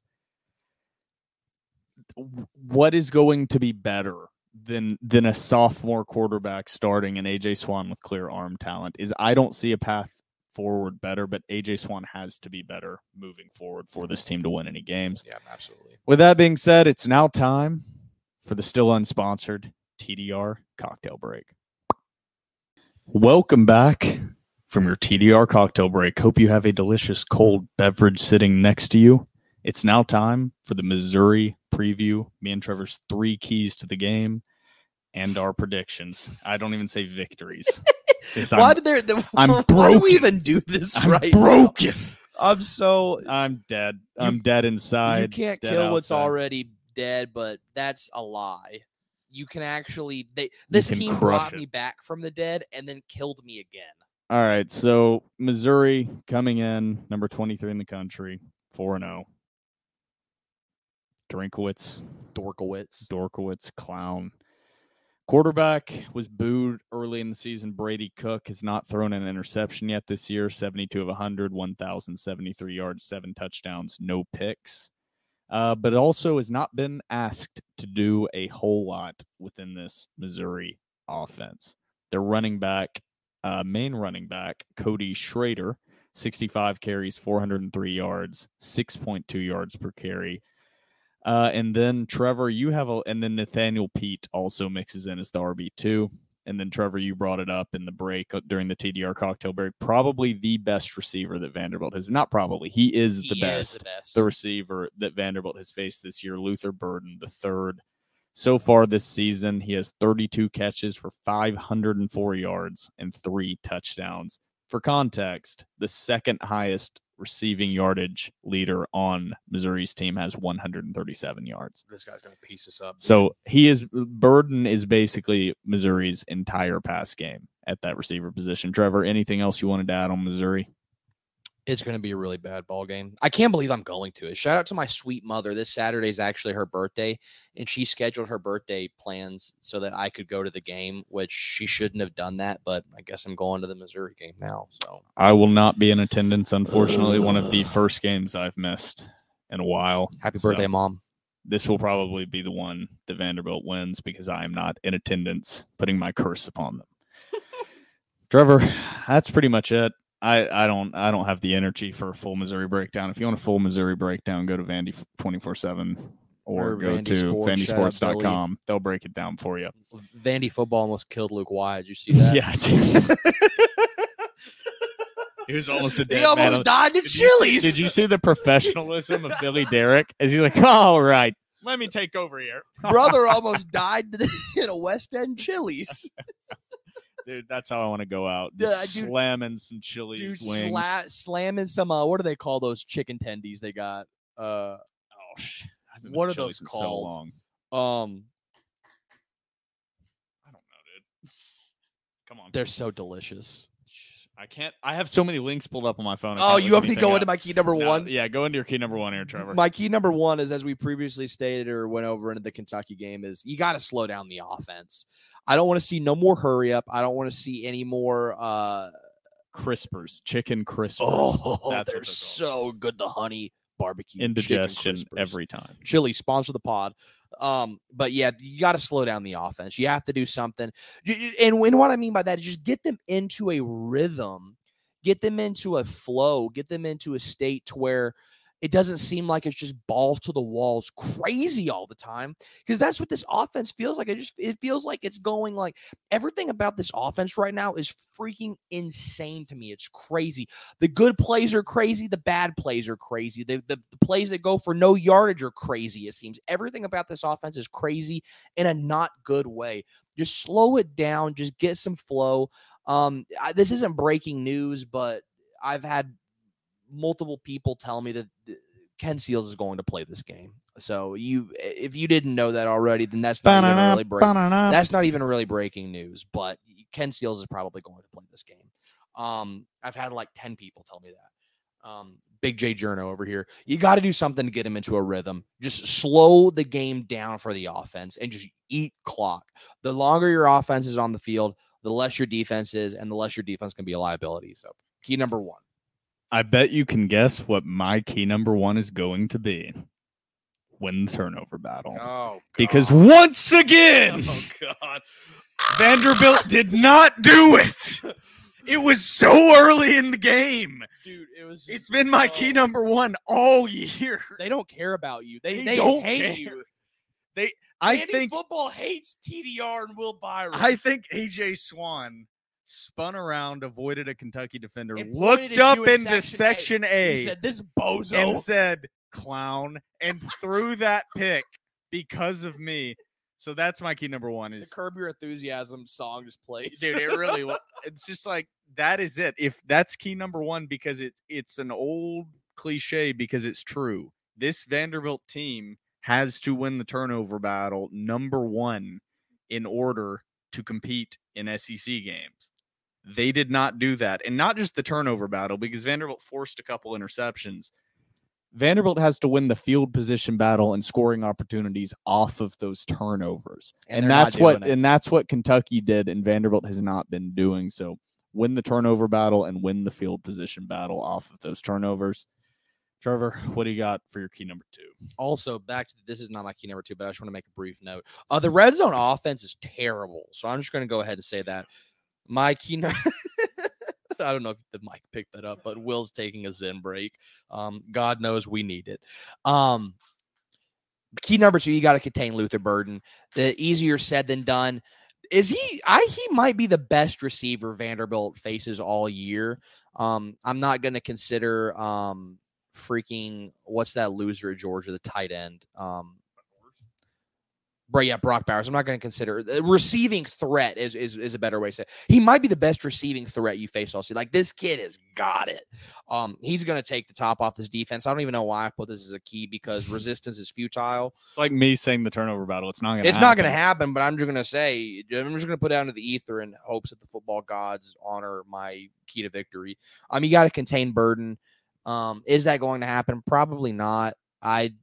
what is going to be better than than a sophomore quarterback starting and A J Swan with clear arm talent? Is I don't see a path forward better, but A J Swan has to be better moving forward for this team to win any games. Yeah, absolutely. With that being said, it's now time for the still unsponsored T D R cocktail break. Welcome back from your T D R cocktail break. Hope you have a delicious cold beverage sitting next to you. It's now time for the Missouri preview. Me and Trevor's three keys to the game and our predictions. I don't even say victories. 'Cause Why I'm, did there? The, I'm why do broken. we even do this I'm right broken. now? I'm so I'm dead. I'm dead inside. you can't dead kill what's outside. already dead, but that's a lie. You can actually they this can team crush brought it. me back from the dead and then killed me again. All right, so Missouri coming in number twenty-three in the country, four and oh. Drinkowitz, Dorkowitz. Dorkowitz, clown. Quarterback was booed early in the season. Brady Cook has not thrown an interception yet this year. seventy-two of one hundred, one thousand seventy-three yards, seven touchdowns, no picks. Uh, but also has not been asked to do a whole lot within this Missouri offense. Their running back, uh, main running back, Cody Schrader, sixty-five carries, four hundred three yards, six point two yards per carry. Uh, and then Trevor, you have a, and then Nathaniel Pete also mixes in as the R B two. And then Trevor, you brought it up in the break during the T D R cocktail break. Probably the best receiver that Vanderbilt has. Not probably. He is the, He best, is the best. The receiver that Vanderbilt has faced this year. Luther Burden, the third. So far this season, he has thirty-two catches for five hundred four yards and three touchdowns. For context, the second highest receiving yardage leader on Missouri's team has one hundred thirty-seven yards. This guy's going to piece us up. So he is Burden is basically Missouri's entire pass game at that receiver position. Trevor, anything else you wanted to add on Missouri? It's going to be a really bad ball game. I can't believe I'm going to it. Shout out to my sweet mother. This Saturday is actually her birthday, and she scheduled her birthday plans so that I could go to the game, which she shouldn't have done that, but I guess I'm going to the Missouri game now. So I will not be in attendance, unfortunately. One of the first games I've missed in a while. Happy So birthday, Mom. This will probably be the one that Vanderbilt wins because I am not in attendance, putting my curse upon them. Trevor, that's pretty much it. I, I don't I don't have the energy for a full Missouri breakdown. If you want a full Missouri breakdown, go to Vandy twenty-four seven or, Or go Vandy to Sports. vandy Shout sports out dot com. They'll break it down for you. Vandy football almost killed Luke Wyatt. Did you see that? Yeah, I did. He was almost a dead He almost man. died in Did you, Chili's. did you see the professionalism of Billy Derrick? As he's like, all right, let me take over here. Brother almost died in a West End Chili's. Dude, that's how I want to go out. Yeah, Just dude- slamming some Chili's Dude, wings. sla- slamming some, uh, what do they call those chicken tendies they got? Uh, Oh, sh- I haven't been What to are Chili's those in so called? long. um, I don't know, dude. Come on. they're so delicious. I can't. I have so many links pulled up on my phone. I Oh, can't you look want me to anything go up. into my key number No, one? Yeah, go into your key number one here, Trevor. My key number one is, as we previously stated or went over into the Kentucky game, is you got to slow down the offense. I don't want to see no more hurry up. I don't want to see any more. Uh, Crispers, chicken crispers. oh, That's they're what so good. The honey barbecue chicken indigestion crispers. every time. Chili, sponsor the pod. Um, but yeah, you got to slow down the offense. You have to do something. And when what I mean by that is just get them into a rhythm, get them into a flow, get them into a state to where it doesn't seem like it's just balls to the walls crazy all the time, because that's what this offense feels like. It just it feels like it's going like everything about this offense right now is freaking insane to me. It's crazy. The good plays are crazy. The bad plays are crazy. The, the, the plays that go for no yardage are crazy, it seems. Everything about this offense is crazy in a not good way. Just slow it down. Just get some flow. Um, I, this isn't breaking news, but I've had multiple people tell me that Ken Seals is going to play this game. So you, if you didn't know that already, then that's not even really breaking. That's not even really breaking news. But Ken Seals is probably going to play this game. Um, I've had like ten people tell me that. Um, Big J Journo over here. You got to do something to get him into a rhythm. Just slow the game down for the offense and just eat clock. The longer your offense is on the field, the less your defense is, and the less your defense can be a liability. So key number one. I bet you can guess what my key number one is going to be. Win the turnover battle. Oh, Because once again, oh God, Vanderbilt did not do it. It was so early in the game. dude, it was. It's been my key number one all year. They don't care about you. They They they, don't hate care. you. They, I Vandy think, football hates T D R and Will Byron. I think A J Swan spun around, avoided a Kentucky defender, And pointed looked at up you in into section section A, He said, "This bozo." and said, "Clown," and threw that pick because of me. So that's my key number one. the Is Curb Your Enthusiasm song just plays. dude, it really was. It's just like that is it. If that's key number one, because it's it's an old cliche, because it's true. This Vanderbilt team has to win the turnover battle number one in order to compete in S E C games. They did not do that, and not just the turnover battle, because Vanderbilt forced a couple interceptions. Vanderbilt has to win the field position battle and scoring opportunities off of those turnovers. And And, they're not that's what doing it. and that's what Kentucky did, and Vanderbilt has not been doing. So win the turnover battle and win the field position battle off of those turnovers. Trevor, what do you got for your key number two? Also, back to this is not my key number two, but I just want to make a brief note. Uh, the red zone offense is terrible, so I'm just going to go ahead and say that. My key number. I don't know if the mic picked that up, but Will's taking a Zen break. Um, God knows we need it. Um, key number two, you got to contain Luther Burden. The easier said than done. Is he? I he might be the best receiver Vanderbilt faces all year. Um, I'm not going to consider um freaking what's that loser at Georgia, the tight end. Um, Right, yeah, Brock Bowers. I'm not going to consider the receiving threat is, is is a better way to say it. He might be the best receiving threat you face all season. Like, this kid has got it. Um, he's going to take the top off this defense. I don't even know why I put this as a key because resistance is futile. It's like me saying the turnover battle. It's not going to It's not going to happen, but I'm just going to say, I'm just going to put it out into the ether in hopes that the football gods honor my key to victory. Um, you got to contain Burden. Um, is that going to happen? Probably not. I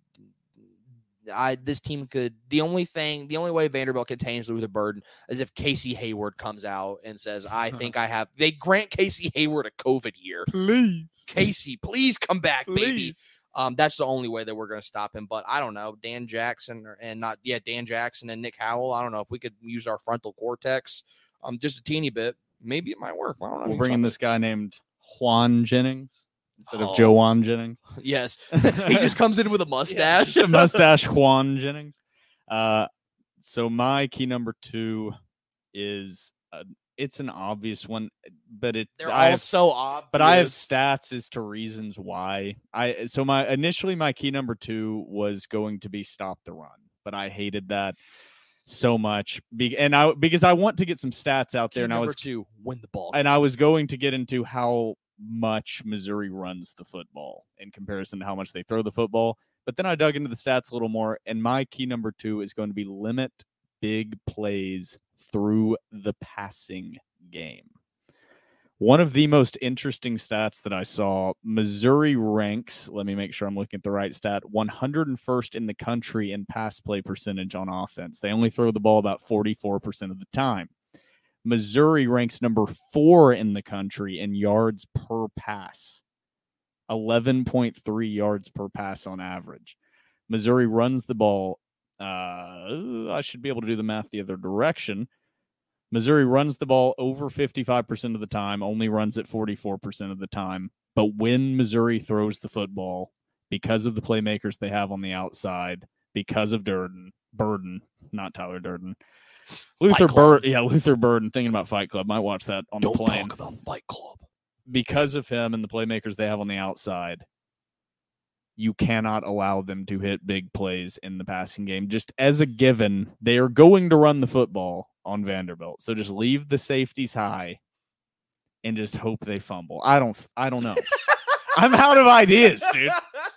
I this team could the only thing the only way Vanderbilt contains Luther Burden is if Casey Hayward comes out and says, I think I have they grant Casey Hayward a COVID year. Please. Casey, please come back, baby. Please. Um, that's the only way that we're going to stop him. But I don't know, Dan Jackson or, and not yeah, Dan Jackson and Nick Howell. I don't know if we could use our frontal cortex um just a teeny bit. Maybe it might work. I don't know. We'll bring in this guy named Juan Jennings instead Oh. of Joe Juan Jennings. Yes. He just comes in with a mustache. Yeah, mustache Juan Jennings. Uh, so my key number two is uh, it's an obvious one, but it They're I all have, so obvious. but I have stats as to reasons why. I so my initially my key number two was going to be stop the run, but I hated that so much. Be, and I because I want to get some stats out there, Key and I number was two, win the ball. and I was going to get into how much Missouri runs the football in comparison to how much they throw the football. But then I dug into the stats a little more, and my key number two is going to be limit big plays through the passing game. One of the most interesting stats that I saw, Missouri ranks, let me make sure I'm looking at the right stat, one hundred first in the country in pass play percentage on offense. They only throw the ball about forty-four percent of the time. Missouri ranks number four in the country in yards per pass, eleven point three yards per pass on average. Missouri runs the ball. Uh, I should be able to do the math the other direction. Missouri runs the ball over fifty-five percent of the time, only runs it forty-four percent of the time. But when Missouri throws the football, because of the playmakers they have on the outside, because of Durden, Burden, not Tyler Durden, Luther Burden, yeah, Luther Burden, thinking about Fight Club, might watch that on Don't the plane. talk about Fight Club. Because of him and the playmakers they have on the outside, you cannot allow them to hit big plays in the passing game. Just as a given, they are going to run the football on Vanderbilt. So just leave the safeties high and just hope they fumble. I don't I don't know. I'm out of ideas, dude.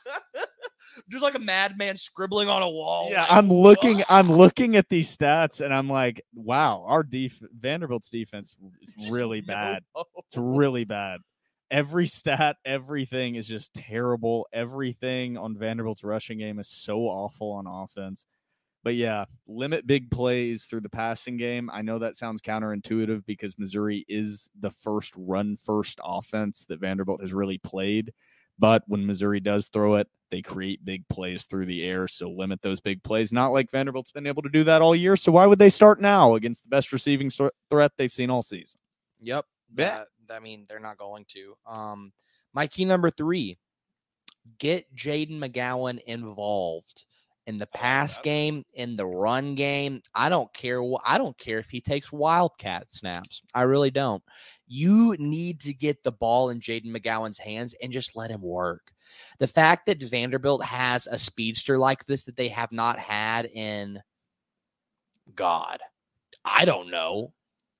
Just like a madman scribbling on a wall. Yeah, like, I'm looking "What?" I'm looking at these stats and I'm like, wow, our def- Vanderbilt's defense is really No. bad. It's really bad. Every stat, everything is just terrible. Everything on Vanderbilt's rushing game is so awful on offense. But yeah, limit big plays through the passing game. I know that sounds counterintuitive because Missouri is the first run-first offense that Vanderbilt has really played. But when Missouri does throw it, they create big plays through the air. So limit those big plays. Not like Vanderbilt's been able to do that all year. So why would they start now against the best receiving threat they've seen all season? Yep. Yeah. That, I mean, they're not going to. Um, my key number three, get Jaden McGowan involved in the pass game, in the run game. I don't care. Wh- I don't care if he takes Wildcat snaps. I really don't. You need to get the ball in Jaden McGowan's hands and just let him work. The fact that Vanderbilt has a speedster like this that they have not had in, God, I don't know,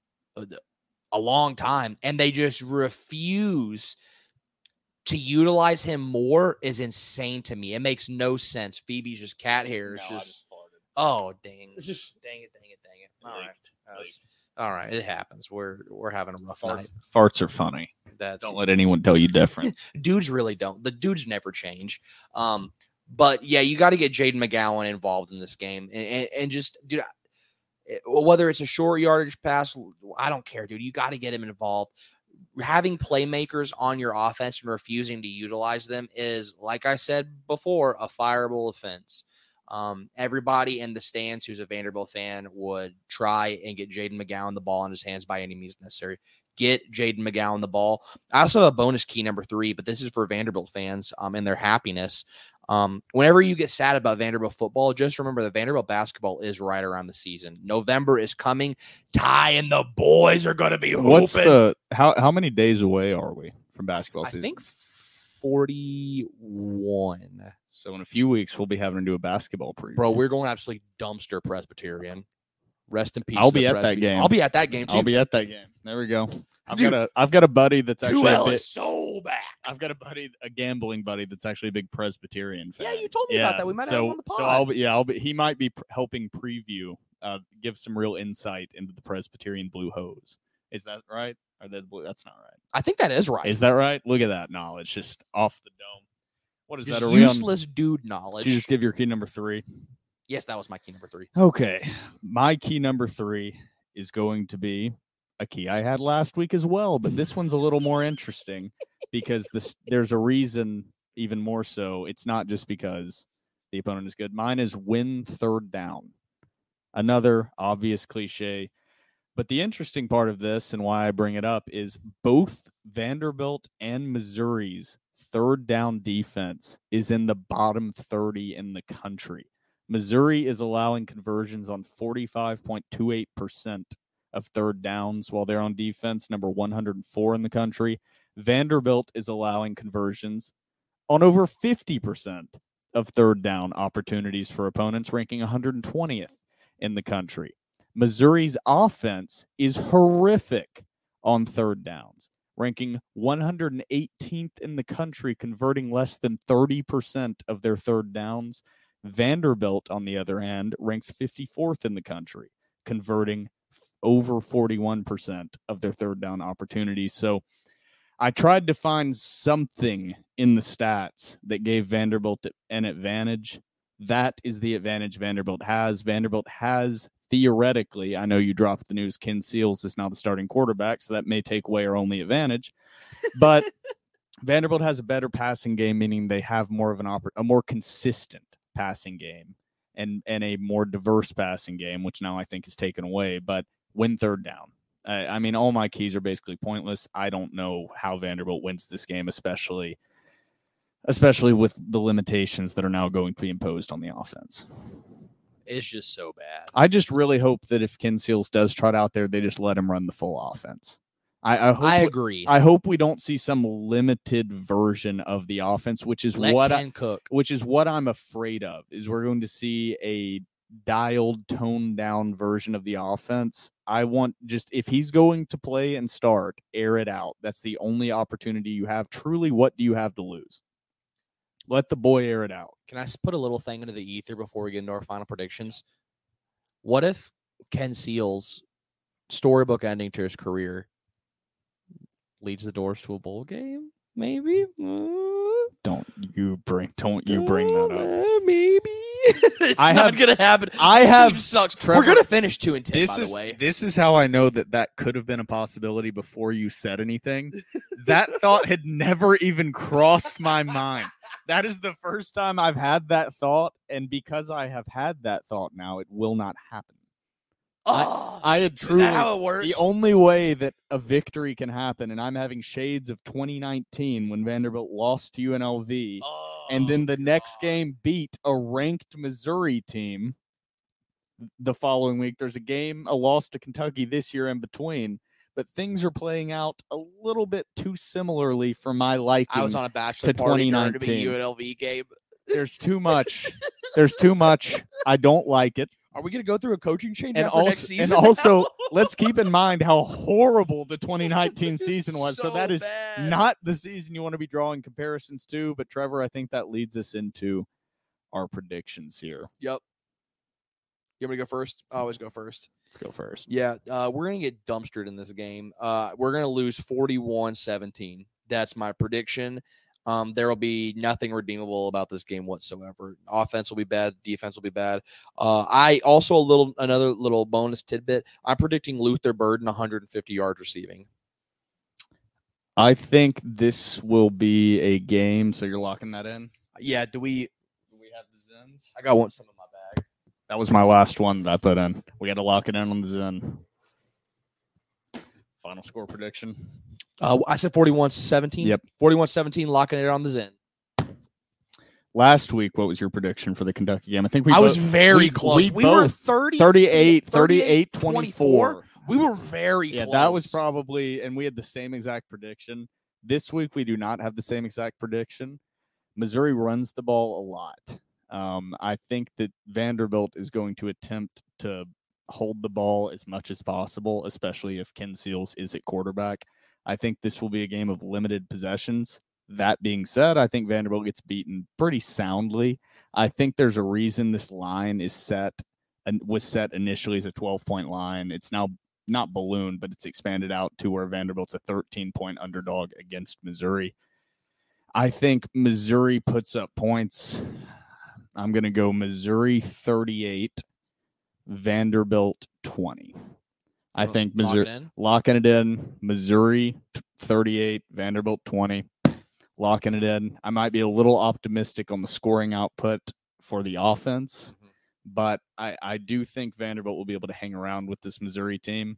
a long time, and they just refuse to utilize him more is insane to me. It makes no sense. Phoebe's just cat hair. It's No, I just, just farted. oh, dang. It's just- dang it, dang it, dang it. All right. Leaked, That's- leaked. all right. It happens. We're we're having a rough night. Farts, farts are funny. That's Don't let anyone tell you different. dudes really don't. The dudes never change. Um, but yeah, you got to get Jaden McGowan involved in this game, and, and, and just dude, whether it's a short yardage pass, I don't care, dude. You got to get him involved. Having playmakers on your offense and refusing to utilize them is, like I said before, a fireable offense. Um, everybody in the stands who's a Vanderbilt fan would try and get Jaden McGowan the ball in his hands by any means necessary. Get Jaden McGowan the ball. I also have a bonus key number three, but this is for Vanderbilt fans um, and their happiness. Um, whenever you get sad about Vanderbilt football, just remember that Vanderbilt basketball is right around the season. November is coming. Ty and the boys are going to be hooping. What's the how how many days away are we from basketball I season? think forty-one. So in a few weeks we'll be having to do a basketball preview. Bro, we're going absolutely dumpster Presbyterian. Rest in peace. I'll to the be at that Presbys. game. I'll be at that game too. I'll be at that game. There we go. I've Dude, got a I've got a buddy that's actually two a L bit- is so back. I've got a buddy, a gambling buddy that's actually a big Presbyterian fan. Yeah, you told me about that. We might have so, him on the pod. So I'll be, yeah, I'll be, he might be pr- helping preview, uh, give some real insight into the Presbyterian Blue Hose. Is that right? Or that blue? That's not right. I think that is right. Is that right? Look at that knowledge, just off the dome. What is Just that? Are we on? useless dude knowledge. Did you just give your key number three? Yes, that was my key number three. Okay, my key number three is going to be a key I had last week as well, but this one's a little more interesting because this there's a reason even more so. It's not just because the opponent is good. Mine is win third down. Another obvious cliche, but the interesting part of this and why I bring it up is both Vanderbilt and Missouri's third down defense is in the bottom thirty in the country. Missouri is allowing conversions on forty-five point two eight percent of third downs while they're on defense, number one hundred four in the country. Vanderbilt is allowing conversions on over fifty percent of third down opportunities for opponents, ranking one hundred twentieth in the country. Missouri's offense is horrific on third downs, ranking one hundred eighteenth in the country, converting less than thirty percent of their third downs. Vanderbilt, on the other hand, ranks fifty-fourth in the country, converting over forty-one percent of their third down opportunities. So I tried to find something in the stats that gave Vanderbilt an advantage. That is the advantage Vanderbilt has. Vanderbilt has theoretically, I know you dropped the news, Ken Seals is now the starting quarterback, so that may take away our only advantage. But Vanderbilt has a better passing game, meaning they have more of an oper- a more consistent passing game and and a more diverse passing game, which now I think is taken away. But win third down. I, I mean, all my keys are basically pointless. I don't know how Vanderbilt wins this game, especially especially with the limitations that are now going to be imposed on the offense. It's just so bad. I just really hope that if Ken Seals does trot out there, they just let him run the full offense. I, I, hope I we- agree. I hope we don't see some limited version of the offense, which is Let what Ken I, cook. which is what I'm afraid of. Is we're going to see a dialed, toned down version of the offense. I want just if he's going to play and start, air it out. That's the only opportunity you have. Truly, what do you have to lose? Let the boy air it out. Can I s- put a little thing into the ether before we get into our final predictions? What if Ken Seals' storybook ending to his career leads the doors to a bowl game? Maybe. Uh, Don't you bring don't you bring that up. uh, maybe. It's I not have- gonna happen. I This have- team sucks. Trevor, We're gonna finish two and ten. This by is the way, this is how I know that that could have been a possibility before you said anything. That thought had never even crossed my mind. That is the first time I've had that thought, and because I have had that thought now, it will not happen. oh, I had is truly that how it works? the only way that a victory can happen, and I'm having shades of twenty nineteen when Vanderbilt lost to U N L V. Oh, And then the next God. game beat a ranked Missouri team the following week. There's a game, a loss to Kentucky this year in between, but things are playing out a little bit too similarly for my liking. I was on a bachelor to party during the twenty nineteen. U N L V game. There's too much. There's too much. I don't like it. Are we gonna go through a coaching change And after also, next season? and also, let's keep in mind how horrible the twenty nineteen season was. So, So that is bad. not the season you want to be drawing comparisons to. But Trevor, I think that leads us into our predictions here. Yep. You want me to go first? I always go first. Let's go first. Yeah, uh, we're going to get dumpstered in this game. Uh, we're going to lose forty-one seventeen. That's my prediction. Um, there will be nothing redeemable about this game whatsoever. Offense will be bad. Defense will be bad. Uh, I also a little another little bonus tidbit. I'm predicting Luther Burden one hundred fifty yards receiving. I think this will be a game. So you're locking that in? Yeah. Do we? Do we have the Zens? I got one some in my bag. That was my last one that I put in. We got to lock it in on the Zen. Final score prediction. Uh, I said forty-one seventeen. Yep. forty-one seventeen, locking it on the Zen. Last week, what was your prediction for the Kentucky game? I think we I both, was very we, close. We, We, were both thirty, thirty-eight, thirty-eight, twenty-four. We were very Yeah, close. that was probably, and we had the same exact prediction. This week, we do not have the same exact prediction. Missouri runs the ball a lot. Um, I think that Vanderbilt is going to attempt to hold the ball as much as possible, especially if Ken Seals is at quarterback. I think this will be a game of limited possessions. That being said, I think Vanderbilt gets beaten pretty soundly. I think there's a reason this line is set and was set initially as a twelve-point line. It's now not ballooned, but it's expanded out to where Vanderbilt's a thirteen-point underdog against Missouri. I think Missouri puts up points. I'm going to go Missouri thirty-eight, Vanderbilt twenty. I think Missouri Lock it in. locking it in. Missouri thirty-eight, Vanderbilt twenty. Locking it in. I might be a little optimistic on the scoring output for the offense, Mhm. but I, I do think Vanderbilt will be able to hang around with this Missouri team.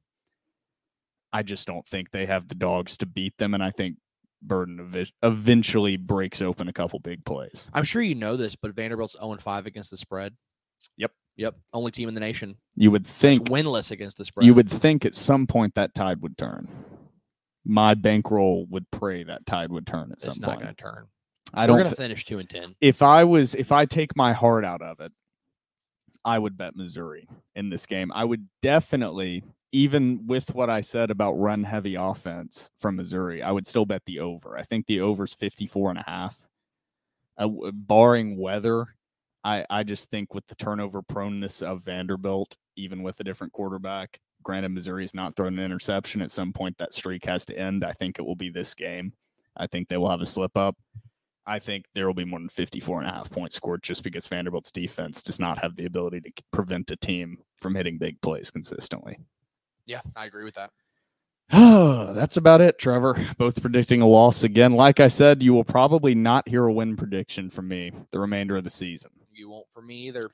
I just don't think they have the dogs to beat them, and I think Burden ev- eventually breaks open a couple big plays. I'm sure you know this, but Vanderbilt's oh and five against the spread. Yep. Yep. Only team in the nation. You would That's think winless against the spread. you would think at some point that tide would turn. My bankroll would pray that tide would turn at It's some not point. going to turn. I We're don't. going to th- finish two and ten. if I was, if I take my heart out of it, I would bet Missouri in this game. I would definitely, even with what I said about run heavy offense from Missouri, I would still bet the over. I think the over's fifty-four and a half. Uh, barring weather, I, I just think with the turnover proneness of Vanderbilt, even with a different quarterback, granted Missouri's not thrown an interception, at some point that streak has to end. I think it will be this game. I think they will have a slip up. I think there will be more than fifty-four and a half points scored just because Vanderbilt's defense does not have the ability to prevent a team from hitting big plays consistently. Yeah, I agree with that. That's about it, Trevor. Both predicting a loss again. Like I said, you will probably not hear a win prediction from me the remainder of the season. You won't for me either.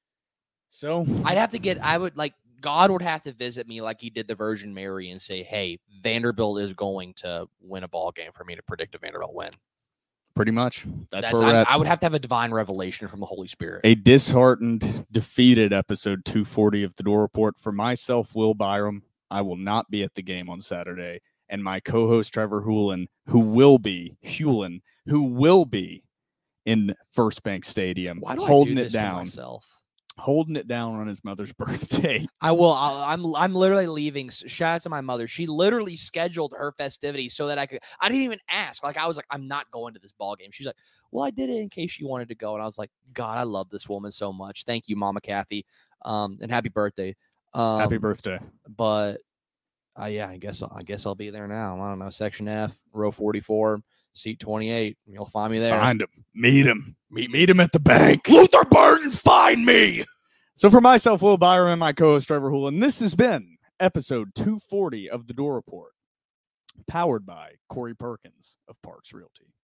So I'd have to get, I would like, God would have to visit me like he did the Virgin Mary and say, hey, Vanderbilt is going to win a ball game for me to predict a Vanderbilt win. pretty much, that's, That's, where we're I, at. I would have to have a divine revelation from the Holy Spirit. A disheartened, defeated episode two forty of the Door Report. For myself, Will Byram, I will not be at the game on Saturday. And my co-host, Trevor Hewlin, who will be, Hewlin, who will be in First Bank Stadium, Why do holding I do it this to down, myself? holding it down on his mother's birthday. I will. I'll, I'm. I'm literally leaving. Shout out to my mother. She literally scheduled her festivities so that I could. I didn't even ask. Like I was like, I'm not going to this ball game. She's like, well, I did it in case you wanted to go. And I was like, God, I love this woman so much. Thank you, Mama Kathy. Um, and happy birthday. Um, Happy birthday. But, uh, yeah, I guess. I guess I'll be there now. I don't know. Section F, row forty-four, seat twenty-eight. You'll find me there. Find him. Meet him. Meet, meet him at the bank. Luther Burden, find me. So for myself, Will Byram, and my co-host, Trevor Hewlin, this has been episode two forty of The Door Report, powered by Corey Perkins of Parks Realty.